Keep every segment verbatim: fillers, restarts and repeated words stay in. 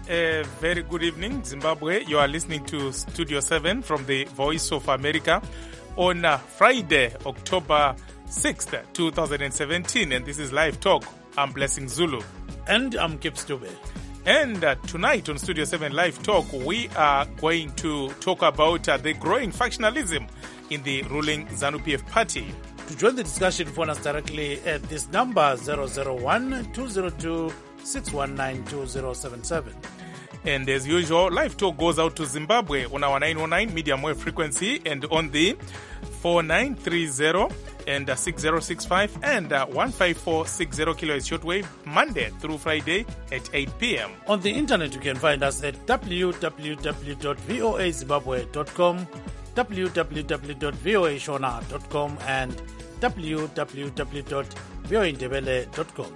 A very good evening, Zimbabwe. You are listening to Studio seven from the Voice of America on uh, Friday, October sixth, twenty seventeen. And this is Live Talk. I'm Blessing Zulu. And I'm Kip Stube. And uh, tonight on Studio seven Live Talk, we are going to talk about uh, the growing factionalism in the ruling ZANU P F party. To join the discussion, phone us directly at this number zero zero one, two zero two, six one nine, two zero seven seven. And as usual, Live Talk goes out to Zimbabwe on our nine oh nine medium wave frequency and on the four nine three zero and uh, six zero six five and uh, one five four six zero kilohertz shortwave Monday through Friday at eight p.m. On the internet, you can find us at w w w dot voa zimbabwe dot com, w w w dot voa shona dot com, and w w w dot voa ndebele dot com.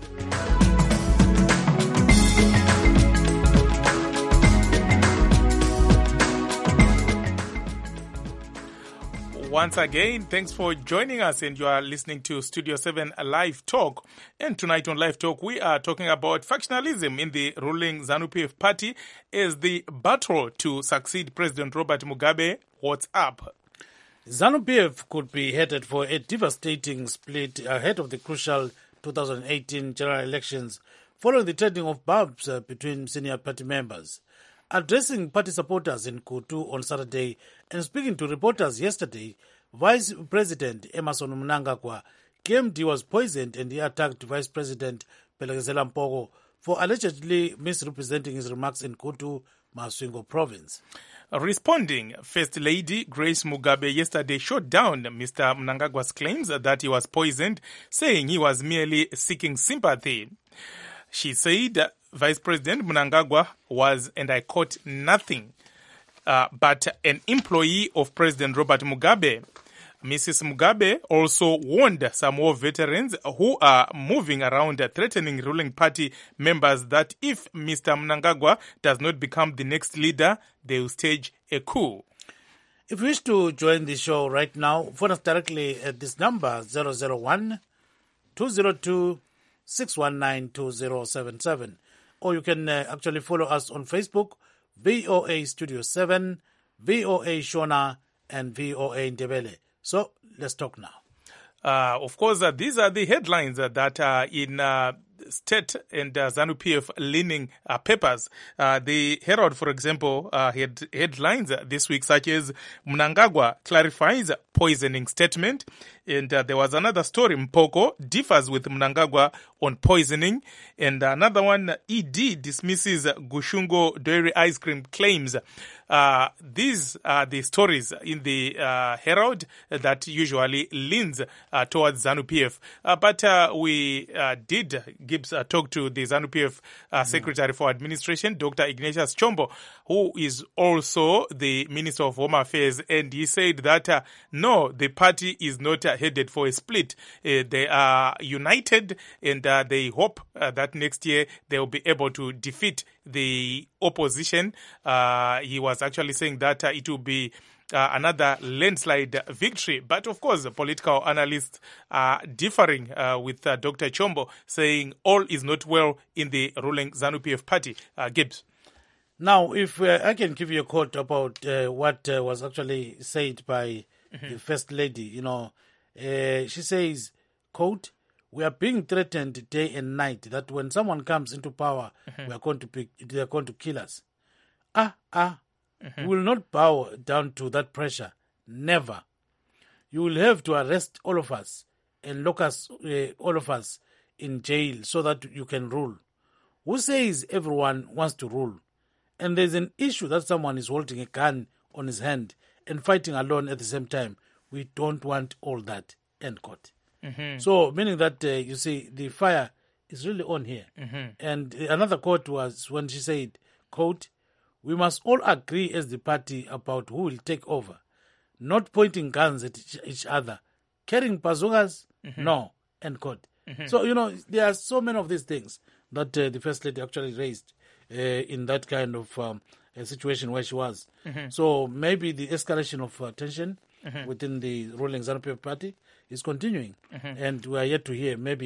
Once again, thanks for joining us, and you are listening to Studio seven Live Talk. And tonight on Live Talk, we are talking about factionalism in the ruling ZANU P F party as the battle to succeed President Robert Mugabe. What's up? ZANU P F could be headed for a devastating split ahead of the crucial two thousand eighteen general elections following the trading of barbs uh, between senior party members. Addressing party supporters in Kutu on Saturday and speaking to reporters yesterday, Vice President Emmerson Mnangagwa claimed he was poisoned and he attacked Vice President Phelekezela Mpogo for allegedly misrepresenting his remarks in Kutu, Masvingo province. Responding, First Lady Grace Mugabe yesterday shot down Mister Mnangagwa's claims that he was poisoned, saying he was merely seeking sympathy. She said Vice President Mnangagwa was, and I quote, nothing uh, but an employee of President Robert Mugabe. Missus Mugabe also warned some war veterans who are moving around threatening ruling party members that if Mister Mnangagwa does not become the next leader, they will stage a coup. If you wish to join the show right now, phone us directly at this number zero zero one, two zero two, six one nine, two zero seven seven. Or you can uh, actually follow us on Facebook, V O A Studio seven, V O A Shona, and V O A Ndebele. So let's talk now. Uh, of course, uh, these are the headlines uh, that are in uh, state and uh, ZANU P F leaning uh, papers. Uh, the Herald, for example, uh, had headlines uh, this week such as Mnangagwa clarifies poisoning statement. And uh, there was another story, Mpoko differs with Mnangagwa on poisoning. And another one, E D dismisses Gushungo Dairy Ice Cream claims. Uh, these are the stories in the uh, Herald that usually leans uh, towards ZANU P F. Uh, but uh, we uh, did give a talk to the ZANU P F uh, Secretary for Administration, Doctor Ignatius Chombo, who is also the Minister of Home Affairs. And he said that, uh, no, the party is not uh, headed for a split. Uh, they are united, and uh, they hope uh, that next year they will be able to defeat the opposition. Uh, he was actually saying that uh, it will be uh, another landslide victory. But of course, political analysts are differing uh, with uh, Doctor Chombo, saying all is not well in the ruling ZANU P F party. Uh, Gibbs. Now, if uh, I can give you a quote about uh, what uh, was actually said by mm-hmm. the First Lady, you know, uh, she says, quote, "We are being threatened day and night that when someone comes into power, mm-hmm. we are going to be, they are going to kill us. Ah, ah, mm-hmm. we will not bow down to that pressure. Never. You will have to arrest all of us and lock us, uh, all of us in jail so that you can rule. Who says everyone wants to rule? And there's an issue that someone is holding a gun on his hand and fighting alone at the same time. We don't want all that." End quote. Mm-hmm. So, meaning that, uh, you see, the fire is really on here. Mm-hmm. And another quote was when she said, quote, "We must all agree as the party about who will take over. Not pointing guns at each other. Carrying bazookas? Mm-hmm. No." End quote. Mm-hmm. So, you know, there are so many of these things that uh, the First Lady actually raised uh, in that kind of um, a situation where she was. Mm-hmm. So maybe the escalation of uh, tension mm-hmm. within the ruling ZANU P F party is continuing. Mm-hmm. And we are yet to hear maybe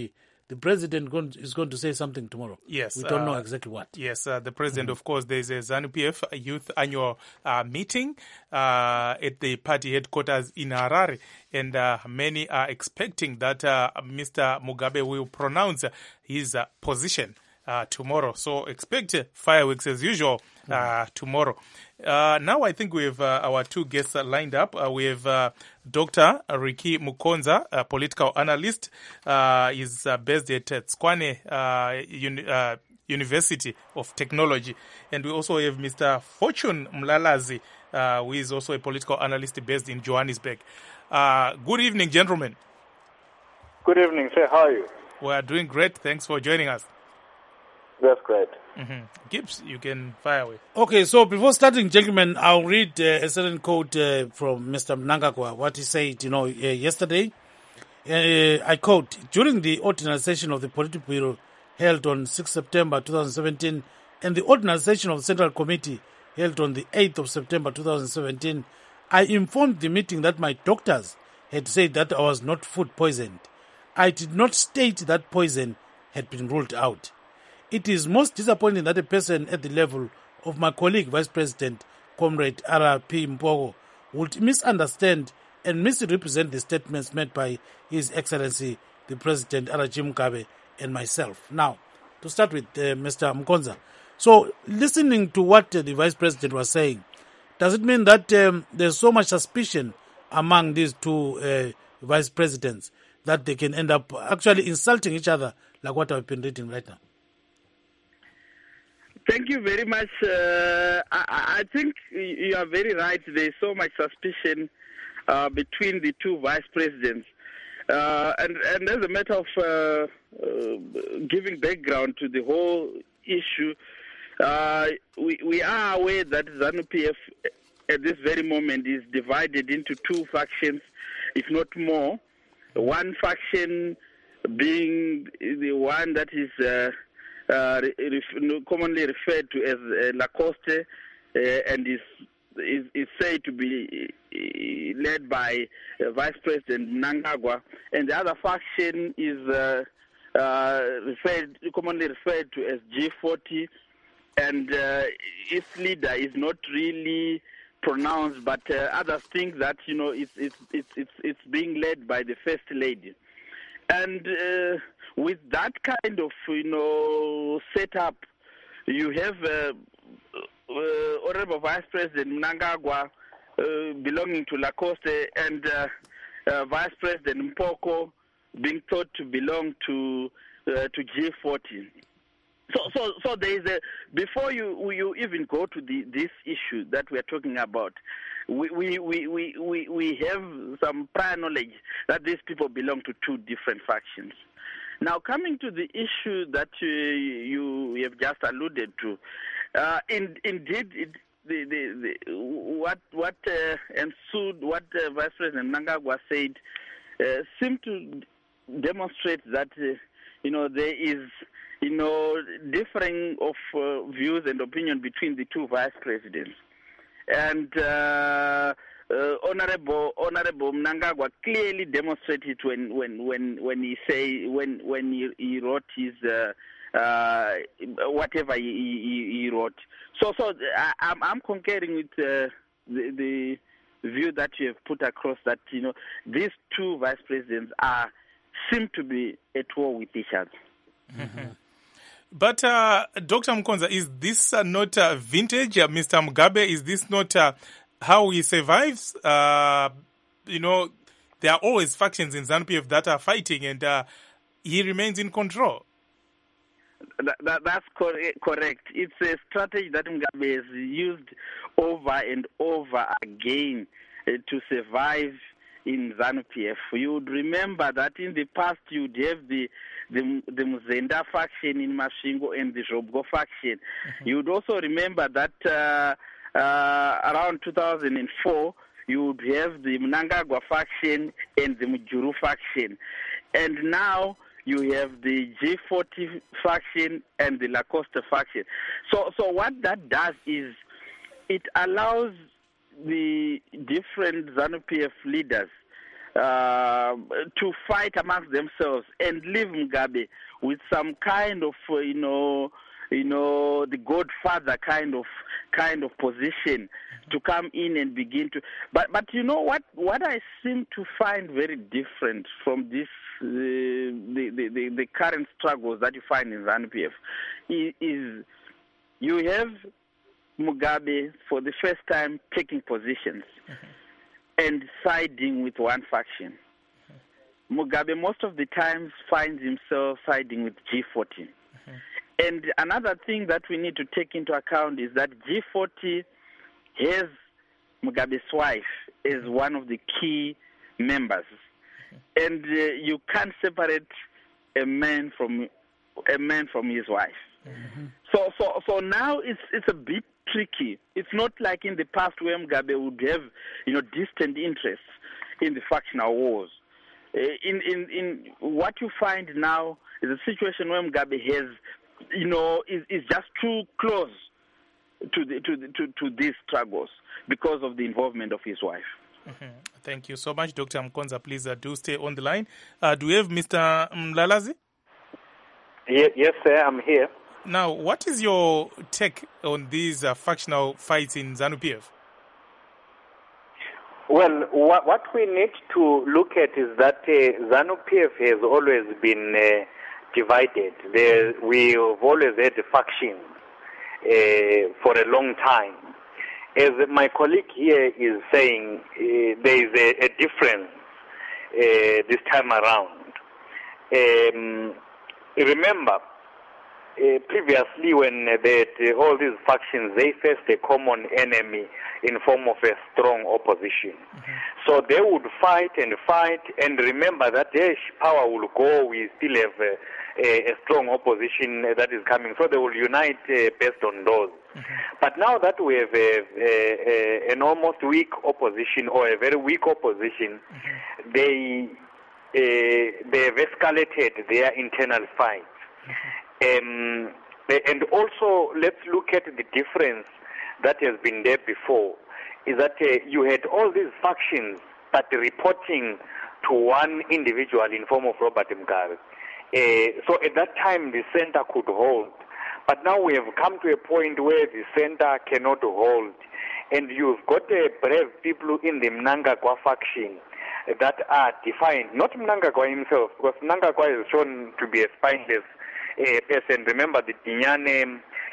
the president going, is going to say something tomorrow. Yes. We don't uh, know exactly what. Yes, uh, the president, mm-hmm. of course, there's a ZANU-P F youth annual uh, meeting uh, at the party headquarters in Harare. And uh, many are expecting that uh, Mister Mugabe will pronounce his uh, position uh, tomorrow. So expect fireworks as usual uh, mm-hmm. tomorrow. Uh, now I think we have uh, our two guests lined up. Uh, we have uh, Doctor Ricky Mukonza, a political analyst. Uh, he's uh, based at Tshwane uh, uni- uh, University of Technology. And we also have Mister Fortune Mlalazi, uh, who is also a political analyst based in Johannesburg. Uh, good evening, gentlemen. Good evening, sir. How are you? We are doing great. Thanks for joining us. That's great. Mm-hmm. Gibbs, you can fire away. Okay, so before starting, gentlemen, I'll read uh, a certain quote uh, from Mister Mnangagwa, what he said, you know, uh, yesterday. Uh, I quote, during the ordinary session of the Politburo held on sixth of September twenty seventeen and the ordinary session of the Central Committee held on the eighth of September twenty seventeen, I informed the meeting that my doctors had said that I was not food poisoned. I did not state that poison had been ruled out. It is most disappointing that a person at the level of my colleague, Vice President, Comrade R P Mpogo, would misunderstand and misrepresent the statements made by His Excellency, the President, R G Mugabe, and myself. Now, to start with uh, Mister Mukonza. So, listening to what uh, the Vice President was saying, does it mean that um, there's so much suspicion among these two uh, Vice Presidents that they can end up actually insulting each other, like what I've been reading right now? Thank you very much. Uh, I, I think you are very right. There's so much suspicion uh, between the two vice presidents. Uh, and, and as a matter of uh, uh, giving background to the whole issue, uh, we, we are aware that ZANU-P F at this very moment is divided into two factions, if not more. One faction being the one that is uh, Uh, ref- commonly referred to as uh, Lacoste, uh, and is, is is said to be uh, led by uh, Vice President Mnangagwa, and the other faction is uh, uh, referred, commonly referred to as G forty, and uh, its leader is not really pronounced, but uh, others think that you know it's it's it's it's, it's being led by the First Lady, and. Uh, With that kind of, you know, setup, you have uh, uh, Honorable Vice President Mnangagwa uh, belonging to Lacoste and uh, uh, Vice President Mpoko being thought to belong to uh, to G forty. So, so, so there is a before you you even go to the this issue that we are talking about. We we, we, we, we we have some prior knowledge that these people belong to two different factions. Now, coming to the issue that uh, you have just alluded to, uh, in, indeed, it, the, the, the, what what uh, ensued, what uh, Vice President Mnangagwa said, uh, seemed to demonstrate that uh, you know there is you know differing of uh, views and opinion between the two vice presidents, and. Uh, Uh, Honorable Honorable Mnangagwa clearly demonstrated when when when when he say when when he, he wrote his uh, uh, whatever he, he, he wrote. So so I, I'm I'm concurring with uh, the, the view that you have put across that you know these two vice presidents are seem to be at war with each other. Mm-hmm. But uh, Doctor Mukonza, is this uh, not uh, vintage, uh, Mister Mugabe? Is this not uh, how he survives? Uh, you know, there are always factions in ZANU-P F that are fighting, and uh, he remains in control. That, that, that's cor- correct. It's a strategy that Mugabe has used over and over again uh, to survive in ZANU-P F. You would remember that in the past you would have the the, the Muzenda faction in Masvingo and the Zhobgo faction. Mm-hmm. You would also remember that uh, Uh, around two thousand four, you would have the Mnangagwa faction and the Mujuru faction. And now you have the G forty faction and the Lacoste faction. So, so what that does is it allows the different ZANU-P F leaders uh, to fight amongst themselves and leave Mugabe with some kind of, uh, you know, you know, the godfather kind of kind of position to come in and begin to. But but you know what? What I seem to find very different from this uh, the, the, the the current struggles that you find in ZANU P F is, is you have Mugabe for the first time taking positions mm-hmm. and siding with one faction. Mm-hmm. Mugabe most of the times finds himself siding with G forty. Mm-hmm. And another thing that we need to take into account is that G forty has Mugabe's wife as one of the key members. Mm-hmm. And uh, you can't separate a man from a man from his wife. Mm-hmm. So so so now it's it's a bit tricky. It's not like in the past where Mugabe would have, you know, distant interests in the factional wars. Uh, in, in in what you find now is a situation where Mugabe has, you know, is, is just too close to the, to, the, to to these struggles because of the involvement of his wife. Mm-hmm. Thank you so much, Doctor Mkonza. Please uh, do stay on the line. Uh, do we have Mister Mlalazi? Yes, yes, sir, I'm here. Now, what is your take on these uh, factional fights in ZANU P F? Well, what, what we need to look at is that uh, ZANU P F has always been uh, divided. There, we've always had factions uh, for a long time. As my colleague here is saying, uh, there is a, a difference uh, this time around. Um, remember, Uh, previously, when uh, they, uh, all these factions, they faced a common enemy in form of a strong opposition. Mm-hmm. So they would fight and fight, and remember that their power will go, we still have uh, a, a strong opposition that is coming. So they will unite uh, based on those. Mm-hmm. But now that we have a, a, a, an almost weak opposition, or a very weak opposition, mm-hmm. they, uh, they have escalated their internal fights. Mm-hmm. Um, and also, let's look at the difference that has been there before, is that uh, you had all these factions but reporting to one individual in form of Robert Mugabe. Uh, so at that time, the center could hold. But now we have come to a point where the center cannot hold. And you've got uh, brave people in the Mnangagwa faction that are defined, not Mnangagwa himself, because Mnangagwa is shown to be a spineless Uh, person. Remember the Dinyane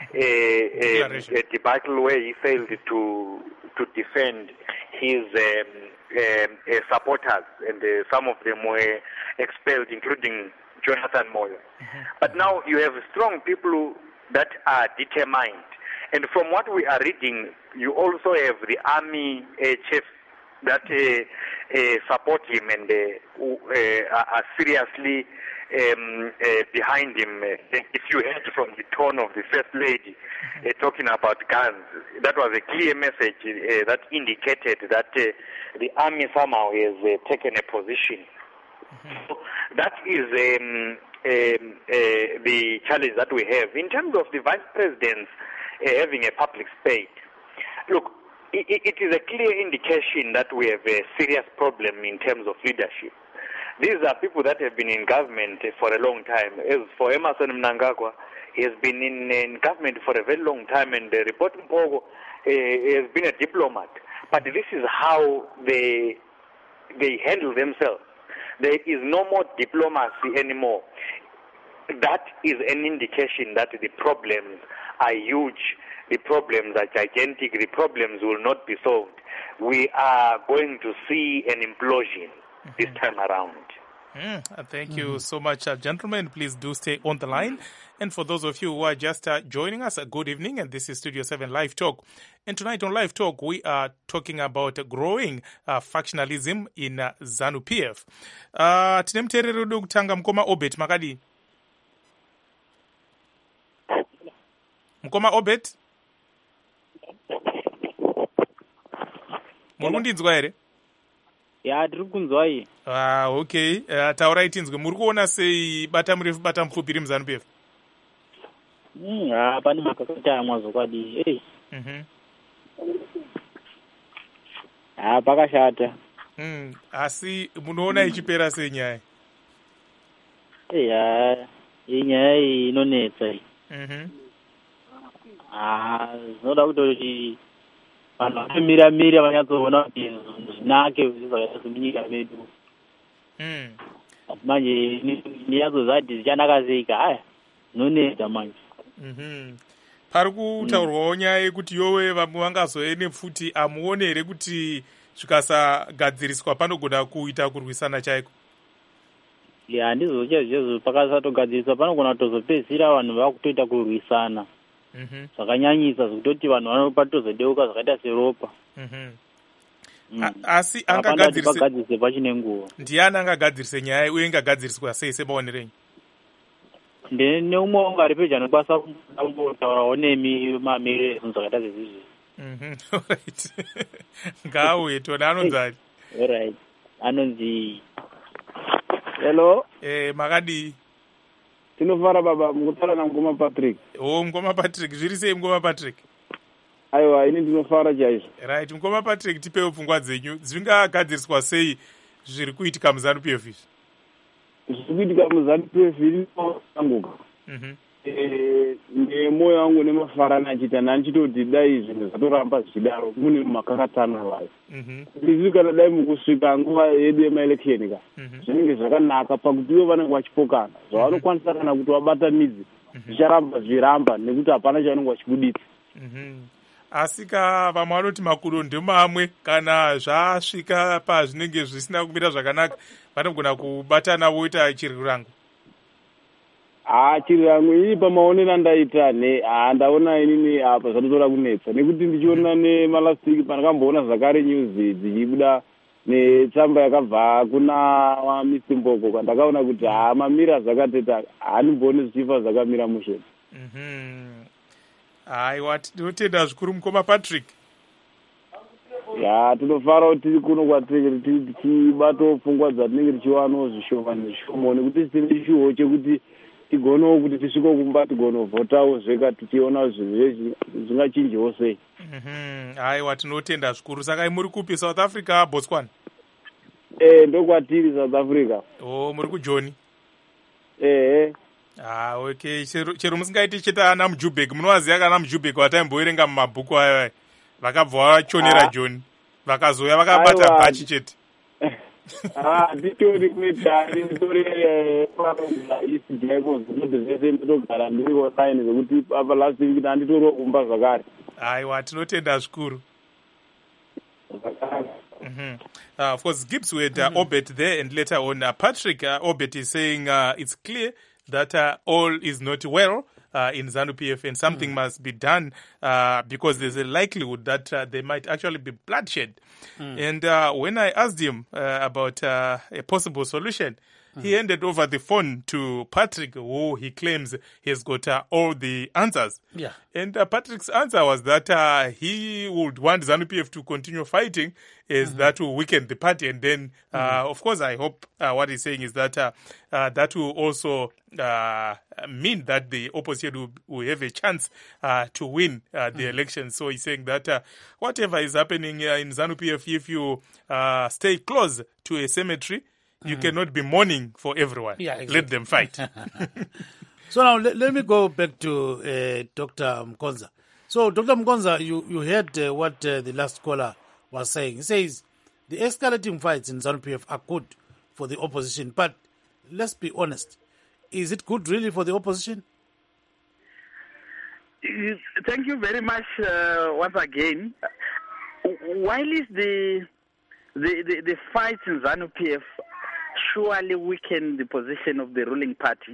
uh, uh, debacle where he failed to to defend his um, um, uh, supporters, and uh, some of them were expelled, including Jonathan Moyo. Mm-hmm. But now you have strong people that are determined, and from what we are reading, you also have the army uh, chiefs that uh, uh, support him and uh, uh, are seriously Um, uh, behind him. Uh, if you heard from the tone of the First Lady uh, talking about guns, that was a clear message uh, that indicated that uh, the army somehow has uh, taken a position. Mm-hmm. So that is um, um, uh, the challenge that we have. In terms of the Vice President uh, having a public spade, look, it, it is a clear indication that we have a serious problem in terms of leadership. These are people that have been in government for a long time. As for Emmerson Mnangagwa, he has been in, in government for a very long time, and uh, Report Mpogo uh, has been a diplomat. But this is how they they handle themselves. There is no more diplomacy anymore. That is an indication that the problems are huge, the problems are gigantic, the problems will not be solved. We are going to see an implosion mm-hmm. this time around. Mm, thank you mm. so much, uh, gentlemen. Please do stay on the line. And for those of you who are just uh, joining us, uh, good evening. And this is Studio seven Live Talk. And tonight on Live Talk, we are talking about uh, growing uh, factionalism in uh, ZANU P F. Uh, Tinemterere kutanga Mkoma Obet makadi. Mkoma Obet. Murundinzwa ere? Ya, ndiri kunzwa iyi. Ah, okay. Uh, taurai tinzwe. Muri kuona sei bata murefu bata mupfupiri muZANU P F? Mm, ah, pani makakata mwazokwadi. Hey. Mhm. Ah, pakashata. Mhm. Asi munoona ichipera sei nyaya? eya inyaya iyi inonetsa iyi. Mhm. Ah, zvinoda kutoti vanhu vatomira mira vanyatsoona kuti zvinake zvakaita semunyika medu. Mm. Asi manje niyatsozati zvichanaka sei ka haya zvinonetsa manje. Mhm. Pari kutaurwawo nyaya yekuti yowe vamwe vangazoe nepfuti amuone here kuti zvikasagadziriswa panogona kuita kurwisana chaiko? Ya handizvo chaizvozvo pakasatogadziriswa panogona kutozopedzisira vanhu vakutoita kurwisana. Mhm. Zvakanyanyisa zvekutoti vanhu vanopatozodeuka zvakaita seropa. Mhm. Mm. A- asi Apana kuti angagadzirise pagadzirise pachine nguva. ndiani angagadzirise nyaya uye ingagadziriswa sei semaonerenyu? Neumwe ungari pedyo anokwanisa kumbotaurawo nemi mamiriro ezvinhu zvakaita sezvizvi. Mhm. Alright. Ngauye tona anonzi ari. Alright. Anonzi hello. Eh, makadii? Tinofara baba mukutaura naMngoma Patrick. Oh, Mngoma Patrick, zviri sei Mngoma Patrick? Aiwa, ini ndinofara chaizvo. Right, Mngoma Patrick, tipewo pfungwa dzenyu. Zvingagadziriswa sei zviri kuitika muZANU-P F izvi? Zviri kuitika muZANU-P F inoanguka. Mhm. Eh, nemoyo wangu nemafarana achita nandichitoti dai zvinhu zvatoramba zvichidaro mune makakatano vayo. Mhm. Ndizvi kana dai mukusvika nguva yedu yemaelection ka. Mhm. Zvinenge zvakanaka pakuti ivo vanenge vachipokana. Zvavanokwanisa kana kuti vabatanidze zvicharamba zviramba nekuti hapana chavanenge vachibuditsa. Mhm. Asi ka vamwe vanoti makuro ndemamwe kana zvasvika pazvinenge zvisina kumira zvakanaka vanogona kubatana voita chirirango. Ah, chiri yangu ii pamaonero andaita ne ah, ndaona inini apa zvatotora kunetsa nekuti ndichiona nemalasiki pandakamboona zvakare news dzichibuda netsamba yakabva kuna Mister Mboko kandakaona kuti ha mamira zvakateta handimboni zvichifa zvakamira musheni. Mhm. Aiwa, tinotenda zvikuru Mngoma Patrick. Ya tinofara kuti tiri kuno kwatiri tichibatawo pfungwa dzatinenge tichiwanawo zvishoma nezvishoma nekuti tine chiho chekuti tigonawo kuti tisvike kumba tigonovhotawo zveka tichiona zvinhu zvezvi zvingachinjawo sei. Mhm. Aiwa, tinotenda zvikuru. Saka muri kupi, South Africa, Botswana? Eh, ndokwatiri South Africa. Oh, muri kuJoni. Eh. Ah, okay. Chero, chero musingaiti cheta ana Mujubek. Munowaziva kana Mujubek wataimboerenga mumabhuku ayo. Vakabva vachonera John. Vakazouya vakabata bhachi chete. Ah, nditori kuita nditori panogara isi jaiko zvinode zvese ndinogara ndiri online zvokuti apa last week ndanditoriwo kumba zvakare. Aiwa, tinotenda zvikuru. Mm-hmm. Uh, of course, Gibbs with uh, mm-hmm. Obet there, and later on, uh, Patrick uh, Obet is saying uh, it's clear that uh, all is not well uh, in ZANU-P F, and something mm. must be done uh, because there's a likelihood that uh, there might actually be bloodshed. Mm. And uh, when I asked him uh, about uh, a possible solution, mm. he handed over the phone to Patrick, who he claims has got uh, all the answers. Yeah. And uh, Patrick's answer was that uh, he would want ZANU-P F to continue fighting, as mm-hmm. that will weaken the party. And then, uh, mm-hmm. of course, I hope uh, what he's saying is that uh, uh, that will also uh, mean that the opposition will, will have a chance uh, to win uh, the mm-hmm. election. So he's saying that uh, whatever is happening uh, in ZANU-P F, if you uh, stay close to a cemetery, you mm-hmm. cannot be mourning for everyone. Yeah, exactly. Let them fight. So now let, let me go back to uh, Doctor Mkonza. So Doctor Mkonza, you, you heard uh, what uh, the last caller was saying. He says the escalating fights in ZANU-P F are good for the opposition, but let's be honest, is it good really for the opposition? Thank you very much uh, once again. While is the the, the, the fights in ZANU-P F surely weaken the position of the ruling party,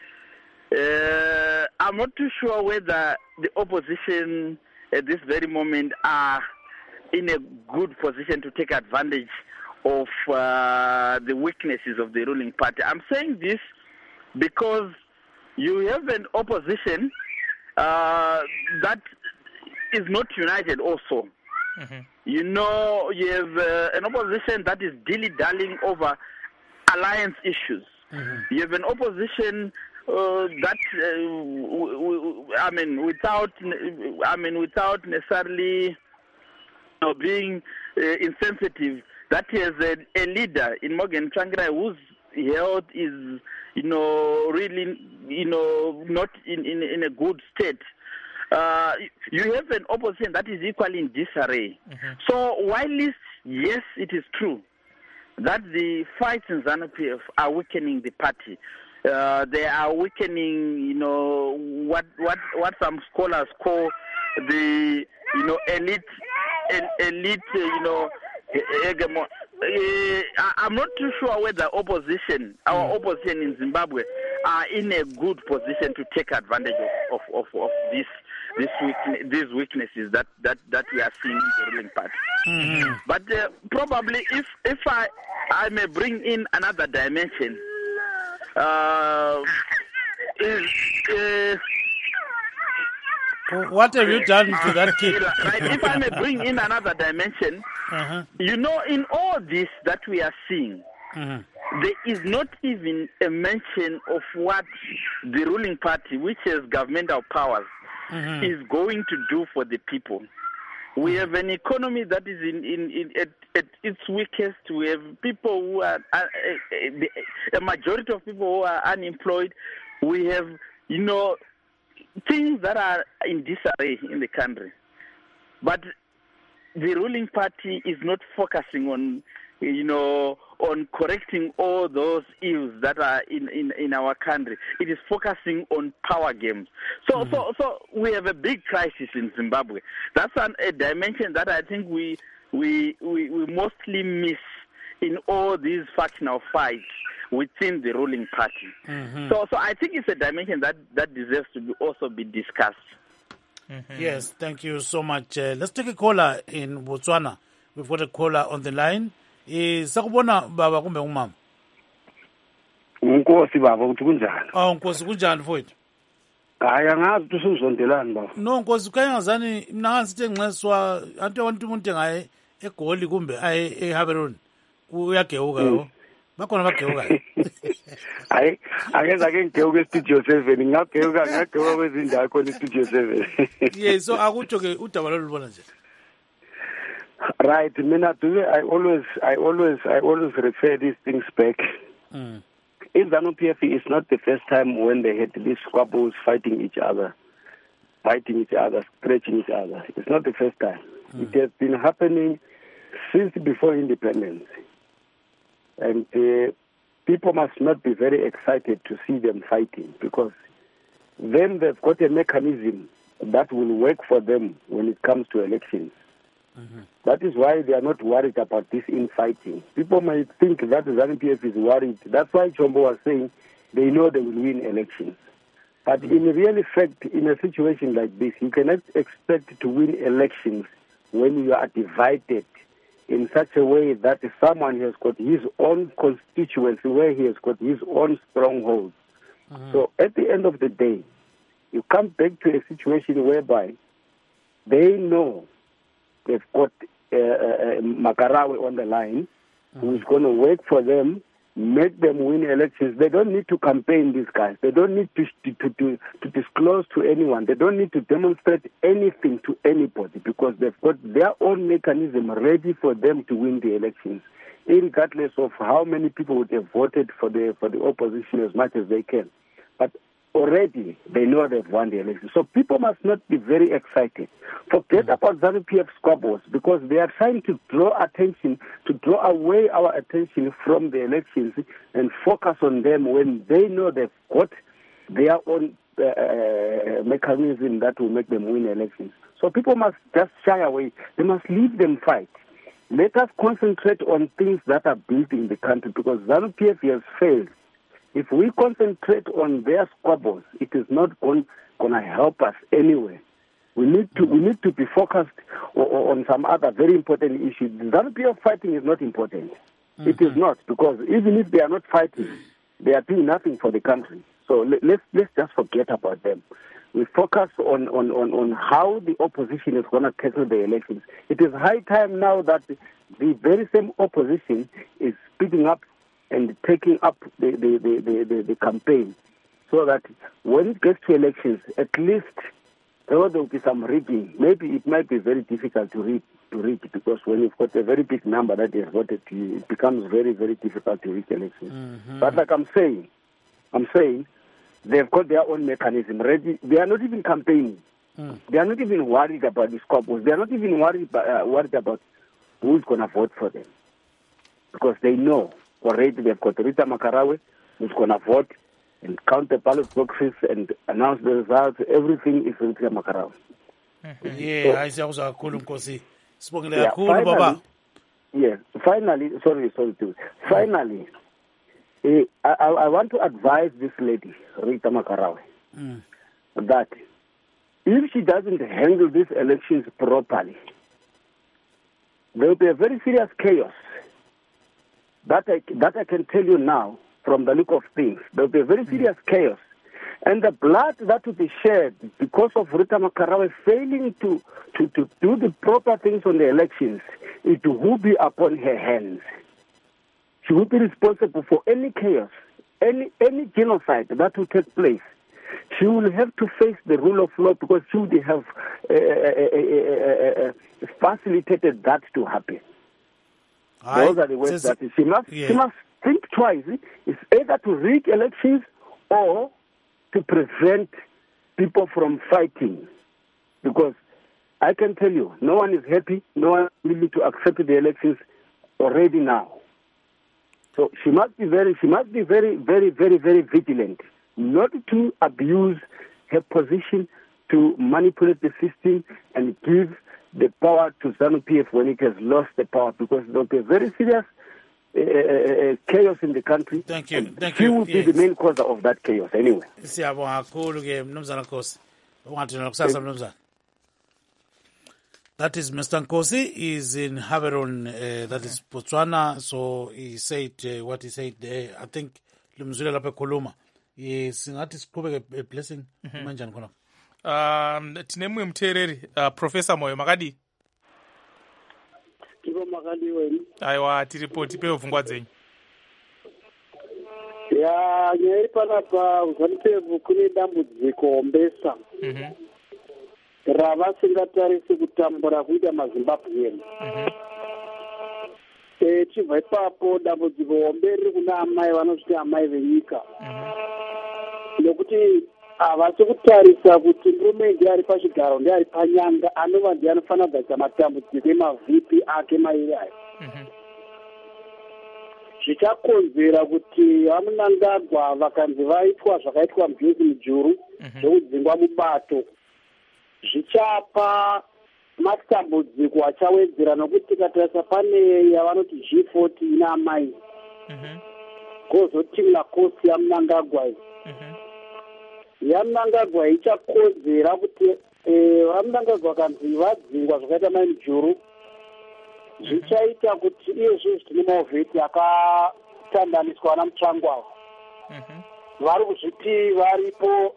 Uh, I'm not too sure whether the opposition at this very moment are in a good position to take advantage of uh, the weaknesses of the ruling party. I'm saying this because you have an opposition uh, that is not united also. Mm-hmm. You know, you have uh, an opposition that is dilly-dallying over alliance issues. Mm-hmm. You have an opposition Uh, that uh, w- w- I mean, without I mean, without necessarily you know, being uh, insensitive, that has a, a leader in Morgan Tsvangirai whose health is, you know, really, you know, not in, in, in a good state. Uh, you have an opposition that is equally in disarray. Mm-hmm. So while this, yes, it is true that the fights in ZANU-P F are weakening the party. Uh, they are weakening, you know, what what what some scholars call the, you know, elite, elite, you know, hegemon. I'm not too sure whether opposition, our opposition in Zimbabwe, are in a good position to take advantage of of, of, of this this weakness, these weaknesses that, that, that we are seeing in the ruling party. Mm-hmm. But uh, probably, if if I I may bring in another dimension, uh, is. Uh, What have you done to that kid? Right. If I may bring in another dimension, uh-huh. you know, in all this that we are seeing, uh-huh. there is not even a mention of what the ruling party, which has governmental powers, uh-huh. is going to do for the people. We have an economy that is in, in, in at, at its weakest. We have people who are, uh, a majority of people who are unemployed. We have, you know, things that are in disarray in the country. But the ruling party is not focusing on, you know, on correcting all those ills that are in, in, in our country. It is focusing on power games. So mm-hmm. so so we have a big crisis in Zimbabwe. That's an, a dimension that I think we we, we we mostly miss in all these factional fights within the ruling party. Mm-hmm. So so I think it's a dimension that, that deserves to be also be discussed. Mm-hmm. Yes, thank you so much. Uh, let's take a caller in Botswana. We've got a caller on the line. Sakubona baba kumbe umama? Unkosi baba uthi kunjani? Ah Nkosi kunjani mfowethu? Hayi angazi ukuthi usuzondelani baba. No Nkosi kayangazani mina ngasithe nxeswa anto abantu umuntu engaye eGoli kumbe aye eHaberoni uyageuka yo. Bakhona bageuka. Hayi akeza ke ngeuka estudio seven ngageuka ngageuka kwezindawo khona estudio seven. Yes, so akutsho ke udaba lolubona nje. Right, mina do I always I always I always refer these things back. Mm. In ZANU-P F it's not the first time when they had these squabbles fighting each other, fighting each other, stretching each other. It's not the first time. Mm. It has been happening since before independence. And uh, people must not be very excited to see them fighting, because then they've got a mechanism that will work for them when it comes to elections. Mm-hmm. That is why they are not worried about this infighting. People might think that the ZANU-P F is worried. That's why Chombo was saying they know they will win elections. But mm-hmm. in real fact, in a situation like this, you cannot expect to win elections when you are divided in such a way that someone has got his own constituency where he has got his own strongholds. Mm-hmm. So at the end of the day, you come back to a situation whereby they know they've got uh, uh, Makarawe on the line, mm-hmm. who's going to work for them, make them win elections. They don't need to campaign these guys. They don't need to, to, to, to disclose to anyone. They don't need to demonstrate anything to anybody, because they've got their own mechanism ready for them to win the elections, regardless of how many people would have voted for the, for the opposition as much as they can. But already they know they've won the election. So people must not be very excited. Forget mm-hmm. about ZANU-P F squabbles, because they are trying to draw attention, to draw away our attention from the elections and focus on them when they know they've got their own uh, mechanism that will make them win elections. So people must just shy away. They must leave them fight. Let us concentrate on things that are building the country, because ZANU-P F has failed. If we concentrate on their squabbles, it is not going to help us anyway. We need to we need to be focused on, on some other very important issues. The ZANU-P F fighting is not important. Mm-hmm. It is not, because even if they are not fighting, they are doing nothing for the country. So let, let's let's just forget about them. We focus on, on, on, on how the opposition is going to tackle the elections. It is high time now that the very same opposition is speeding up and taking up the, the, the, the, the campaign, so that when it gets to elections, at least there will be some rigging. Maybe it might be very difficult to rig, to rig, because when you've got a very big number that is voted, it becomes very, very difficult to rig elections. Mm-hmm. But like I'm saying, I'm saying, they've got their own mechanism ready. They are not even campaigning. Mm. They are not even worried about the squabbles. They are not even worried about, uh, worried about who's going to vote for them, because they know already they've got Rita Makarawe who's going to vote and count the ballot boxes and announce the results. Everything is Rita Makarawe. Yeah, I say also kakhulu Nkosi. Sibongile kakhulu baba. Yeah, finally, sorry, sorry too. Finally, uh, I, I want to advise this lady, Rita Makarawe, mm. that if she doesn't handle these elections properly, there will be a very serious chaos. That I, that I can tell you now from the look of things. There will be a very serious mm. chaos. And the blood that will be shed because of Rita Makarawe failing to, to, to do the proper things on the elections, it will be upon her hands. She will be responsible for any chaos, any any genocide that will take place. She will have to face the rule of law, because she would have uh, uh, uh, uh, facilitated that to happen. I, Those are the ways that she must, yeah. she must think twice. It's either to rig elections or to prevent people from fighting. Because I can tell you, no one is happy, no one is willing to accept the elections already now. So she must be very, she must be very, very, very, very vigilant, not to abuse her position, to manipulate the system and give the power to ZANU-P F when it has lost the power, because there will be a very serious uh, uh, chaos in the country. Thank you. Thank she you. will yes. be the main cause of that chaos anyway. That is Mister Nkosi. He's in Haveron, uh, that is Botswana. So he said uh, what he said there. I think Lumzula Lape Koloma. Yes, that is probably a blessing. Mm-hmm. Um, tinemwe mtereri uh, Professor Moyo Makadi. Kibo Makadi weni. Aiwa tiripo tipewo pfungwa dzenyu. Ya nyeri panapa uzanipevu kune dambudziko ombesa. Mhm. Ravasingatarisi kutambura kuita maZimbabwean. Mhm. Eh chibva ipapo dambudziko hombe riri kuna amai vanozviti amai venyika. Mhm. Nokuti havasi kutarisa kuti murume ndiye ari pachigaro ndiye ari panyanga, anova ndiye anofanira kugadzira matambudziko emavhipi ake mairi ayo. Zvichakonzera kuti vamunangagwa vakanzi vaitwa zvakaitwa mubhizi mujuru zvokudzingwa mubato, zvichapa matambudziko achawedzera, nokuti tikatarisa pane yavanoti G forty ina amai gozotimula kosi yamunangagwa iyi. Yamunangagwa ichakonzera kuti vamunangagwa kanzi vadzingwa zvakaita mai mujuru, zvichaita kuti iye zvinhu tine maovheti akatandaniswa namutsvangwava vari kuzviti varipo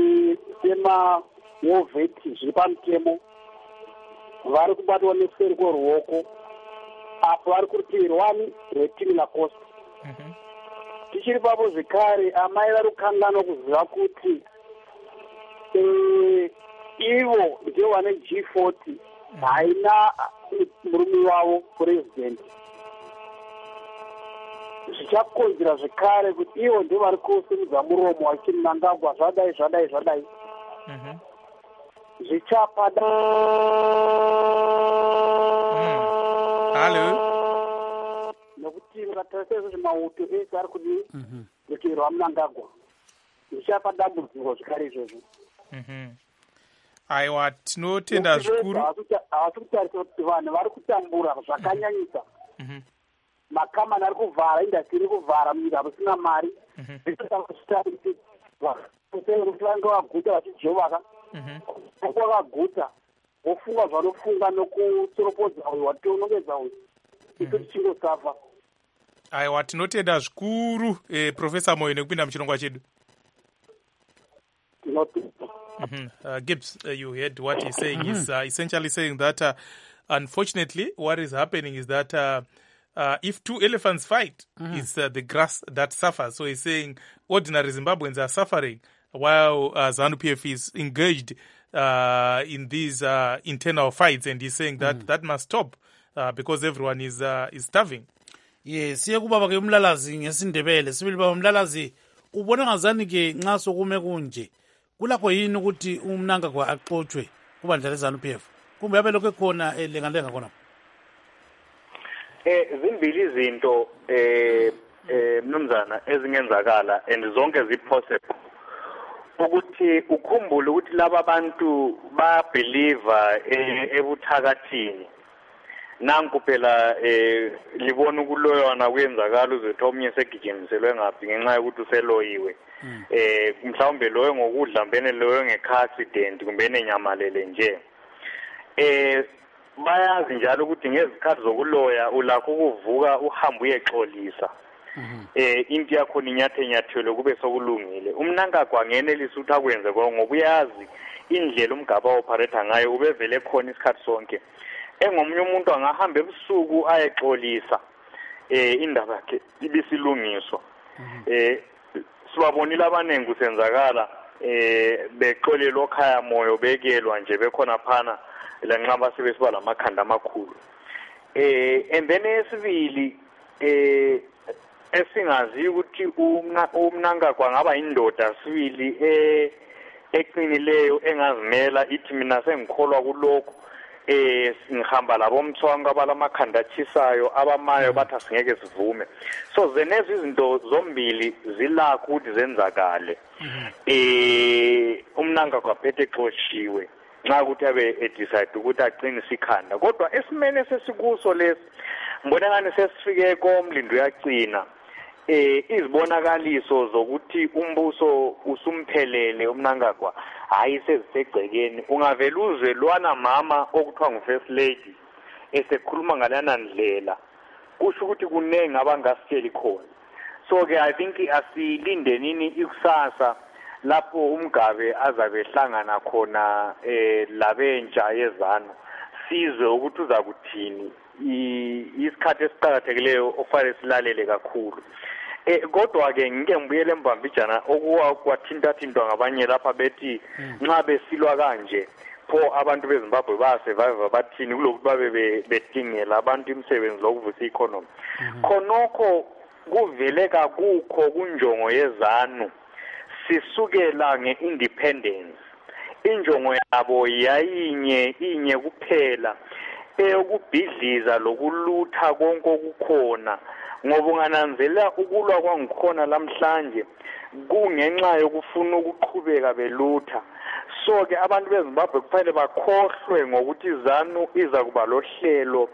semaovheti zviri pamutemo, vari kubatwa neseriko ruoko, apo vari kurutivi rwani rwetimula cost. Tichiri papo zvekare amai vari kukangana kuziva kuti ivo ndio vane G forty, haina murume wavo purezidendi. Zvichakonzera zvekare kuti ivo ndio vari kusimudza muromo vachiti Mnangagwa zvadai zvadai zvadai. Zvichapa Hello. Nokuti mukatarisa izvo mauto ese ari kudii rutivi rwaMnangagwa, zvichapa dambudziko zvekare izvozvo. Aiwa tinotenda zvikuru. Havasi kutarisa kuti vanhu vari kutambura zvakanyanyisa. Makamani ari kuvhara, indastri iri kuvhara munyika musina mari. Vanga vaguta vachijovaka, vakaguta vofunga zvanofunga nokutsoropodza uyu watonongedza uyu, isu tichingosafa. Aiwa tinotenda zvikuru eh, Professor Moyo nekupinda muchirongwa chedu. Mm-hmm. Uh, Gibbs, uh, you heard what he's saying. Mm-hmm. He's uh, essentially saying that, uh, unfortunately, what is happening is that uh, uh, if two elephants fight, mm-hmm. it's uh, the grass that suffers. So he's saying ordinary Zimbabweans are suffering while uh, ZANU-P F is engaged uh, in these uh, internal fights, and he's saying that Mm. that must stop uh, because everyone is uh, is starving. Yes, siye kubaba ke umlalazi ngesindebele sibili baba umlalazi ubona ngazani ke nxa sokume kunje kulakho yini ukuthi umnangagwa axotshwe kubandla leZANU P F kumbe yabe lokho khona elengalenga khona eh zimbili izinto eh eh mnumzana ezingenzakala and zonke zipossible ukuthi ukhumbule ukuthi laba bantu ba believer ebuthakathini nanku phela eh libona ukuloyana kwenzakala uzothi omnye segijimiselwe ngaphi ngenxa yokuthi useloyiwe eh mhlawumbe loyo ngokudla mbene loyo ngecar accident kumbe nenyamalele nje eh bayazi njalo ukuthi ngezikhathi zokuloya ulakho ukuvuka uhamba uyexolisa eh into yakho ninyathe nyathelo kube sokulungile umnangagwa ngenelisa ukuthi akwenze ngoba uyazi indlela umgaba operator ngayo ubevele khona isikhathi sonke engomunye umuntu angahamba ebusuku ayexolisa eh indaba yakhe ibisilungiswa eh sibabonile abanengi usenzakala eh bexolelwa okhaya moyo bekelwa nje bekhona phana lanqaba sebesiba lamakhanda amakhulu eh and then esibili eh esingazi ukuthi umnangagwa ngaba indoda sibili eh eqinileyo engazimela ithi mina sengikholwa kuloko eh ngihamba labo mthwanga balamakhanda achisayo abamayo bathi asingeke sivume so zenezi izinto zombili zilakho ukuthi zenzakale eh umnangagwa phethe exoshiwe nxa ukuthi abe decide ukuthi aqinise ikhanda kodwa esimene sesikuso lesi mbona ngani sesifike komlindo yaqina eh izibonakaliso zokuthi umbuso usumphelele umnangagwa hayi sezisegcekeni ungavela uzwe lwana mama okuthiwa ngu-first lady esekhuluma ngalana ndlela kusho ukuthi kunengi abangasitsheli khona so-ke I think asilindenini ikusasa lapho umgabe azabe hlangana khona eh labentsha yezanu sizwe ukuthi uza kuthini isikhathi esiqhakathekileyo ofanele silalele kakhulu eh kodwa ke ngike ngibuyele embambijana okuwa kwathinta thintwa ngabanye lapha bethi nxa besilwa kanje pho abantu beZimbabwe ba survive bathini kulokuthi babe bedingela abantu imisebenzi lokuvusa economy khonokho kuvele kakukho kunjongo yezanu sisukela ngeindependence injongo yabo yayinye inye kuphela eyokubhidliza lokulutha konke okukhona ngoba ungananzela ukulwa kwangikhona lamhlanje kungenxa yokufuna ukuqhubeka belutha so ke abantu beZimbabwe kufanele bakhohlwe ngokuthi izanu iza kuba lohlelo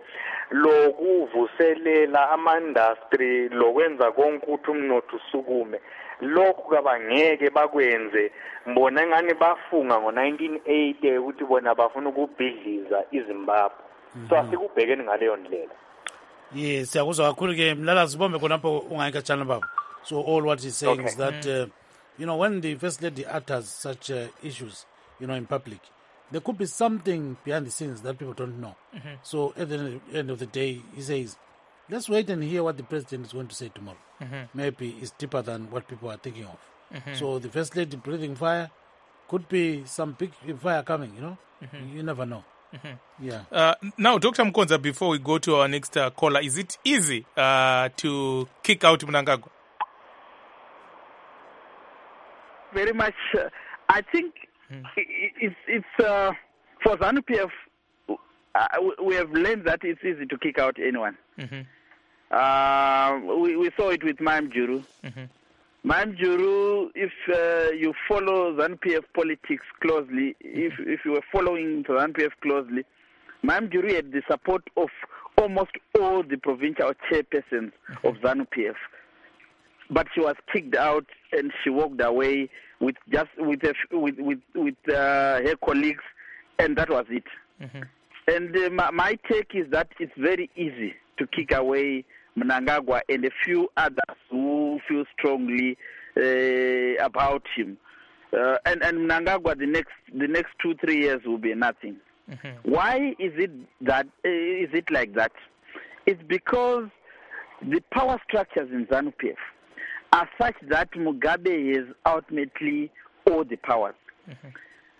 lokuvuselela ama-industry lokwenza konke ukuthi umnotho usukume lokhu kabangeke bakwenze mbona ngani bafunga ngo-nineteen eighty ukuthi bona bafuna ukubhidliza iZimbabwe so asikubhekeni ngaleyo ndlela yes siyakuzwa kakhulu ke mlalazi bombe khonapho ungayikatshana baba so all what he's saying okay. is that uh, you know when the first lady utters such uh, issues you know in public there could be something behind the scenes that people don't know mm-hmm. so at the end of the day he says let's wait and hear what the president is going to say tomorrow mm-hmm. maybe it's deeper than what people are thinking of mm-hmm. so the first lady breathing fire could be some big fire coming you know mm-hmm. you never know. Mm-hmm. Yeah. Uh, now, Doctor Mkonza, before we go to our next uh, caller, is it easy uh, to kick out Mnangagwa? Very much. Uh, I think mm. it, it's, it's uh, for ZANU P F, uh, we have learned that it's easy to kick out anyone. Mm-hmm. Uh, we, we saw it with Maim Juru. Mm-hmm. Maim Juru, if uh, you follow ZANU P F politics closely, if if you were following ZANU P F closely, Maim Juru had the support of almost all the provincial chairpersons mm-hmm. of ZANU P F. But she was kicked out and she walked away with just with a, with with with uh, her colleagues, and that was it. Mm-hmm. And uh, my, my take is that it's very easy to kick away Mnangagwa and a few others who feel strongly uh, about him. Uh, and, and Mnangagwa, the next the next two three years will be nothing. Mm-hmm. Why is it that uh, is it like that? It's because the power structures in ZANU P F are such that Mugabe has ultimately all the powers. Mm-hmm.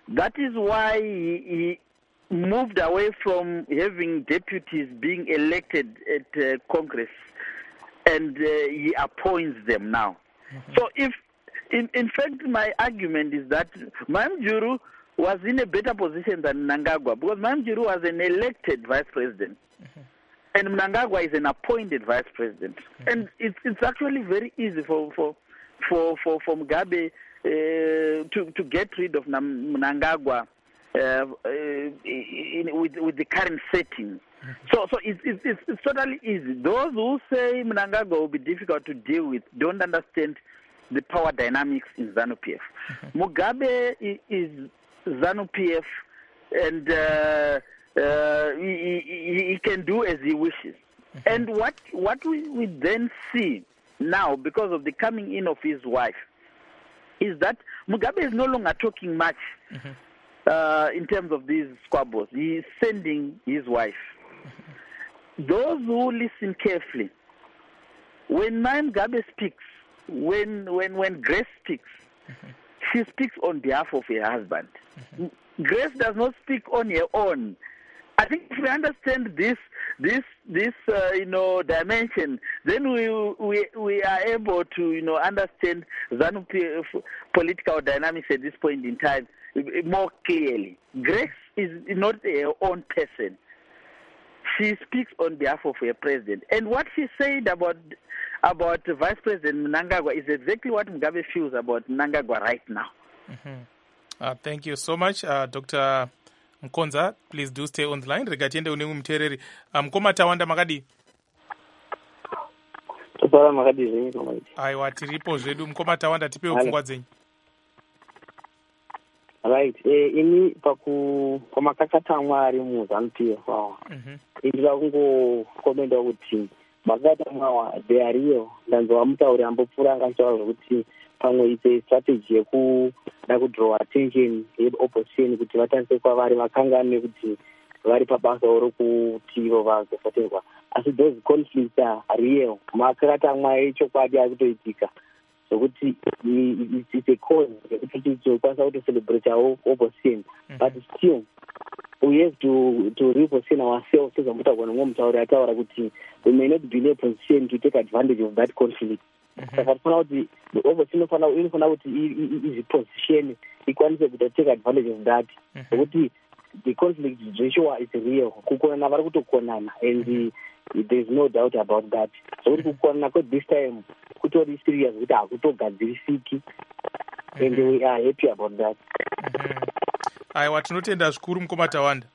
That is why he, he moved away from having deputies being elected at uh, Congress, and uh, he appoints them now. Mm-hmm. So if, in, in fact, my argument is that Mamjuru was in a better position than Mnangagwa, because Mamjuru was an elected vice president. Mm-hmm. And Mnangagwa is an appointed vice president. Mm-hmm. And it's it's actually very easy for for for, for, for Mugabe uh, to, to get rid of Mnangagwa uh, uh, in, with, with the current setting. Mm-hmm. So so it's, it's, it's, it's totally easy. Those who say Mnangagwa will be difficult to deal with don't understand the power dynamics in ZANU-P F. Mm-hmm. Mugabe is, is ZANU-P F, and uh, Uh, he, he, he can do as he wishes. Mm-hmm. And what what we, we then see now, because of the coming in of his wife, is that Mugabe is no longer talking much mm-hmm. uh, in terms of these squabbles. He is sending his wife. Mm-hmm. Those who listen carefully, when Mugabe speaks, when when when Grace speaks, mm-hmm. she speaks on behalf of her husband. Mm-hmm. Grace does not speak on her own. I think if we understand this, this, this, uh, you know, dimension, then we we we are able to, you know, understand ZANU-P F political dynamics at this point in time more clearly. Grace is not her own person; she speaks on behalf of her president, and what she said about about Vice President Mnangagwa is exactly what Mugabe feels about Mnangagwa right now. Mm-hmm. Uh, thank you so much, uh, Doctor Nkonza. Please do stay on the line. Regatiende unengu mtereri. Mkoma Tawanda makadi. Tupara makadi zenye kama hivi. Aiwa tiripo zedu. Mkoma Tawanda tipe ufungwa zenye. Right. Eh, ini paku kwa makakata mwari mu ZANU-P F wao. Mhm. Indira kungo komenda kuti makakata mwawa they are real. Ndanzo amutauri ambopfura nganchawa kuti pamwe ite strategy yeku da ku draw attention ye opposition kuti vatanze kwa vari vakangane kuti vari pabasa oro kuti ivo vazofatirwa. Asi those conflicts are real. Makakata mwari chokwadi akutoitika. So kuti it's a cause kuti tikwanisa kuti celebrate our opposition. Mm-hmm. But still we have to to reposition ourselves as amutagona ngomutauri ataura kuti we may not be in a position to take advantage of that conflict. Saka tifana kuti opposition inofana inofana kuti iziposition ikwanise kuti take advantage of that. Kuti the conflict Joshua is real. Kukonana vari kutokonana and the, there's no doubt about that. So kuti kukonana kwa this time kutori serious kuti hakutogadzirisiki and we are happy about that. Aiwa tinotenda zvikuru Mukoma Tawanda.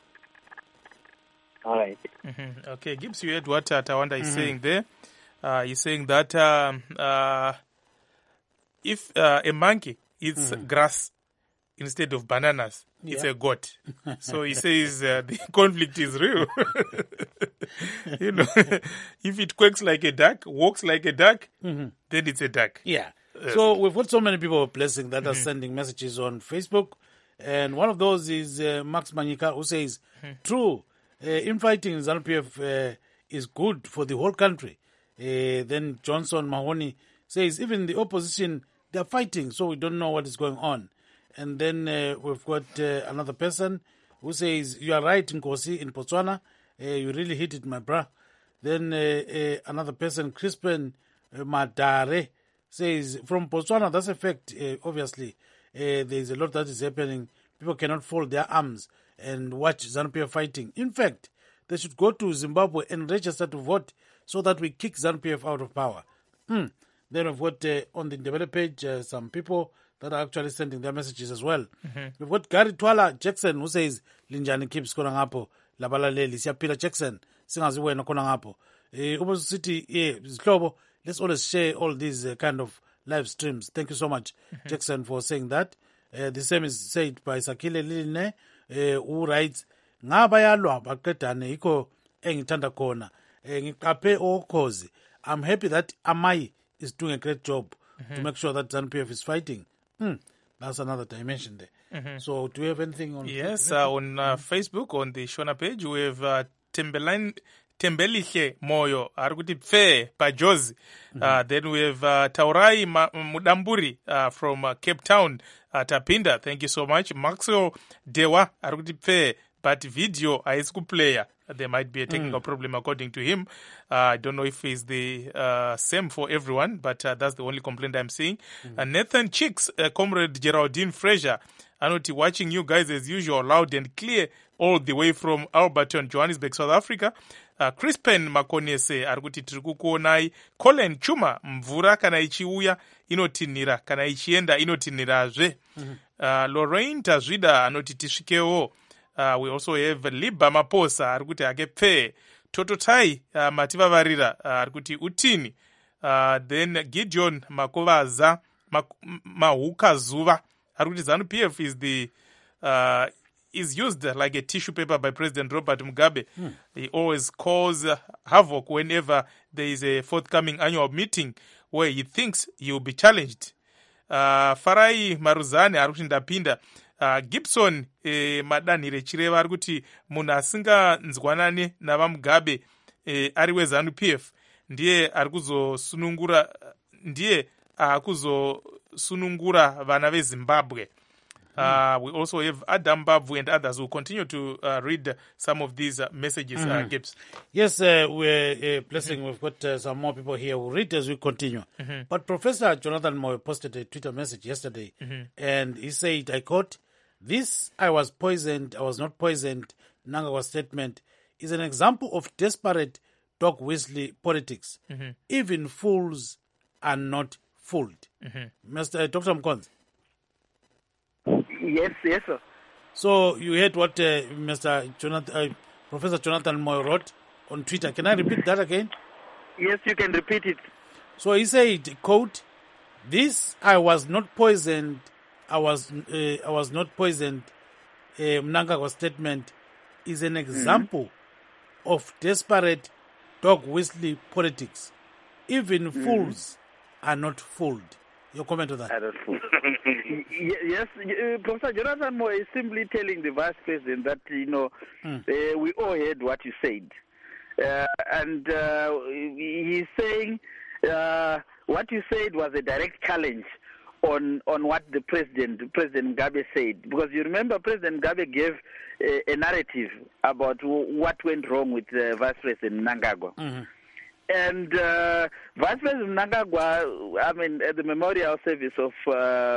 All right. Mm-hmm. Okay, Gibbs, you heard what uh, Tawanda is mm-hmm. saying there. Uh, he's saying that uh, uh, if uh, a monkey eats mm. grass instead of bananas, yeah. it's a goat. So he says uh, the conflict is real. You know, if it quacks like a duck, walks like a duck, mm-hmm. then it's a duck. Yeah. Uh, so we've got so many people blessing that mm-hmm. are sending messages on Facebook. And one of those is uh, Max Manyika, who says, mm-hmm. true, uh, infighting in ZANU-P F uh, is good for the whole country. Uh, then Johnson Mahoney says, even the opposition, they're fighting, so we don't know what is going on. And then uh, we've got uh, another person who says, you are right, Nkosi, in Botswana. Uh, you really hit it, my bro. Then uh, uh, another person, Crispin uh, Madare, says, from Botswana, that's a fact, uh, obviously. Uh, there's a lot that is happening. People cannot fold their arms and watch ZANU-P F fighting. In fact, they should go to Zimbabwe and register to vote so that we kick ZANU-P F out of power. Hmm. Then we've got uh, on the develop page uh, some people that are actually sending their messages as well. Mm-hmm. We've got Gary Twala Jackson who says, Linjani keeps kona ngapo, labala leli, siyapila Jackson, singazi wena kona ngapo. Ubo City, yeah, let's always share all these uh, kind of live streams. Thank you so much, mm-hmm. Jackson, for saying that. Uh, the same is said by Sakile Liline, uh, who writes, ngaba yalwa baqedane iko engithanda khona. Ngikape okhozi. I'm happy that Amai is doing a great job mm-hmm. to make sure that ZANU-P F is fighting. Mm, that's another dimension there. Mm-hmm. So do you have anything on Yes, uh, on uh, Facebook, on the Shona page, we have uh, Timberline, Tembelihle Moyo ari kuti pfe pajozi. Uh, then we have uh, Taurai Ma- Mudamburi uh, from uh, Cape Town, uh, Tapinda. Thank you so much. Maxwell Dewa ari kuti pfe but video haisi kuplaya. There might be a technical mm. problem according to him. Uh, I don't know if it's the uh, same for everyone, but uh, that's the only complaint I'm seeing. Mm. Uh, Nathan Chicks, uh, Comrade Geraldine Fraser, Anoti, watching you guys as usual, loud and clear, all the way from Alberton, Johannesburg, South Africa. Uh, Crispin Makonese, arikuti tirikukuonai. Colin Chuma, mvura kana ichiuya, inotinira, kana ichienda, inotinirazve. Mm-hmm. Uh, Lorraine Tazvida, anoti tisvikewo. Uh, we also have Liba Maposa, arikuti akepe. Tototai, uh, Mativa Varira, uh, arikuti utini. Uh, then Gideon Makovaza, Mahuka Zuva, arikuti ZANU-P F is the, uh, is used like a tissue paper by President Robert Mugabe. Hmm. He always causes havoc whenever there is a forthcoming annual meeting where he thinks he will be challenged. Uh, Farai Maruzane, arikuti ndapinda. Uh, Gibson eh, madanhire chireva ari kuti munhu asinganzwanani navamugabe eh, ari weZANU-P F ndiye ari kuzosunungura ndiye akuzosunungura vana veZimbabwe. Uh, we also have Adam Babu and others who continue to uh, read some of these uh, messages. Mm-hmm. uh, Gibbs. Yes, uh, we're uh, blessing. Mm-hmm. We've got uh, some more people here who read as we continue. Mm-hmm. But Professor Jonathan Moyo posted a Twitter message yesterday, mm-hmm. and he said, I quote, "This I was poisoned, I was not poisoned, Mnangagwa's statement is an example of desperate dog whistle politics. Mm-hmm. Even fools are not fooled." Mm-hmm. Mister Uh, Doctor Mkonzi. Yes, yes, sir. So you heard what uh, Mister Jonathan, uh, Professor Jonathan Moyo wrote on Twitter. Can I repeat that again? Yes, you can repeat it. So he said, quote, "This I was not poisoned, I was uh, I was not poisoned. Uh, Mnangagwa's statement is an example mm-hmm. of desperate dog whistle politics. Even mm-hmm. fools are not fooled." Your comment on that? I don't fool. Yes, uh, Professor Jonathan Moyo is simply telling the Vice President that, you know, mm. uh, we all heard what you said. Uh, and uh, he's saying uh, what you said was a direct challenge on, on what the President, President Mugabe said. Because you remember President Mugabe gave a, a narrative about what went wrong with uh, Vice President Mnangagwa. Mm-hmm. And uh, Vice President Mnangagwa, I mean, at the memorial service of uh,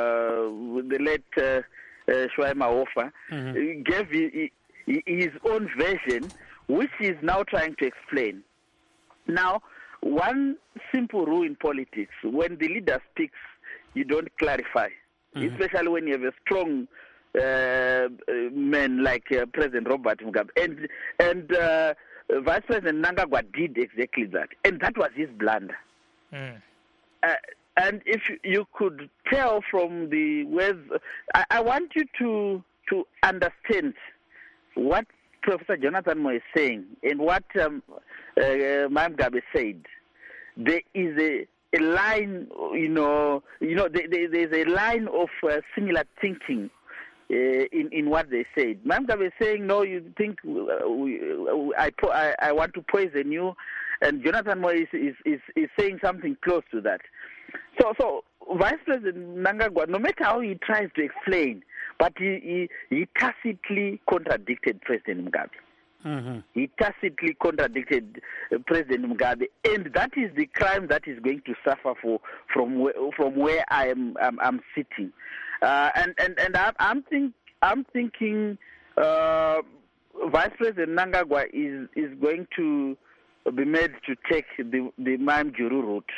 the late uh, uh, Shwai Mahofa, mm-hmm. gave he, he, his own version, which he is now trying to explain. Now, one simple rule in politics, when the leader speaks, you don't clarify, mm-hmm. especially when you have a strong uh, man like uh, President Robert Mugabe. And, and uh, Vice President Mnangagwa did exactly that, and that was his blunder. Mm. Uh, and if you could tell from the words, I, I want you to to understand what Professor Jonathan Moyo is saying and what um, uh, Mugabe said. There is a, a line, you know, you know, there, there, there's a line of uh, similar thinking. Uh, in, in what they said. Mugabe is saying, no, you think uh, we, uh, I, po- I I want to poison you, and Jonathan Moyo is, is, is, is saying something close to that. So, so Vice President Mnangagwa, no matter how he tries to explain, but he, he, he tacitly contradicted President Mugabe. Mm-hmm. He tacitly contradicted uh, President Mugabe, and that is the crime that is going to suffer for from where, from where I am I'm, I'm sitting. Uh, and and and I'm I'm, think, I'm thinking uh, Vice President Mnangagwa is is going to be made to take the the Mime Juru route.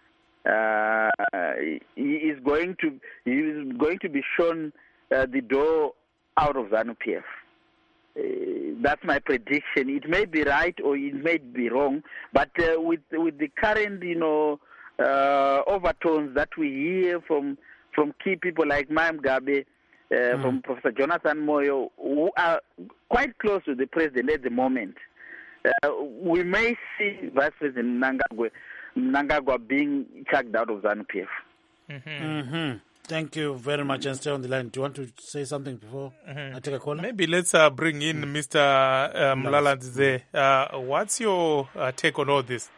Uh, he is going to he is going to be shown uh, the door out of ZANU-P F. Uh, that's my prediction. It may be right or it may be wrong, but uh, with with the current you know uh, overtones that we hear from. from key people like Mime Mugabe, uh, mm. from Professor Jonathan Moyo, who are quite close to the president at the moment. Uh, we may see Vice President Mnangagwa, Mnangagwa being chucked out of ZANU-P F. Mm-hmm. Mm-hmm. Thank you very much, and stay on the line. Do you want to say something before mm-hmm. I take a call? Maybe let's uh, bring in mm. Mister Uh, Mlaladze. Uh, what's your uh, take on all this?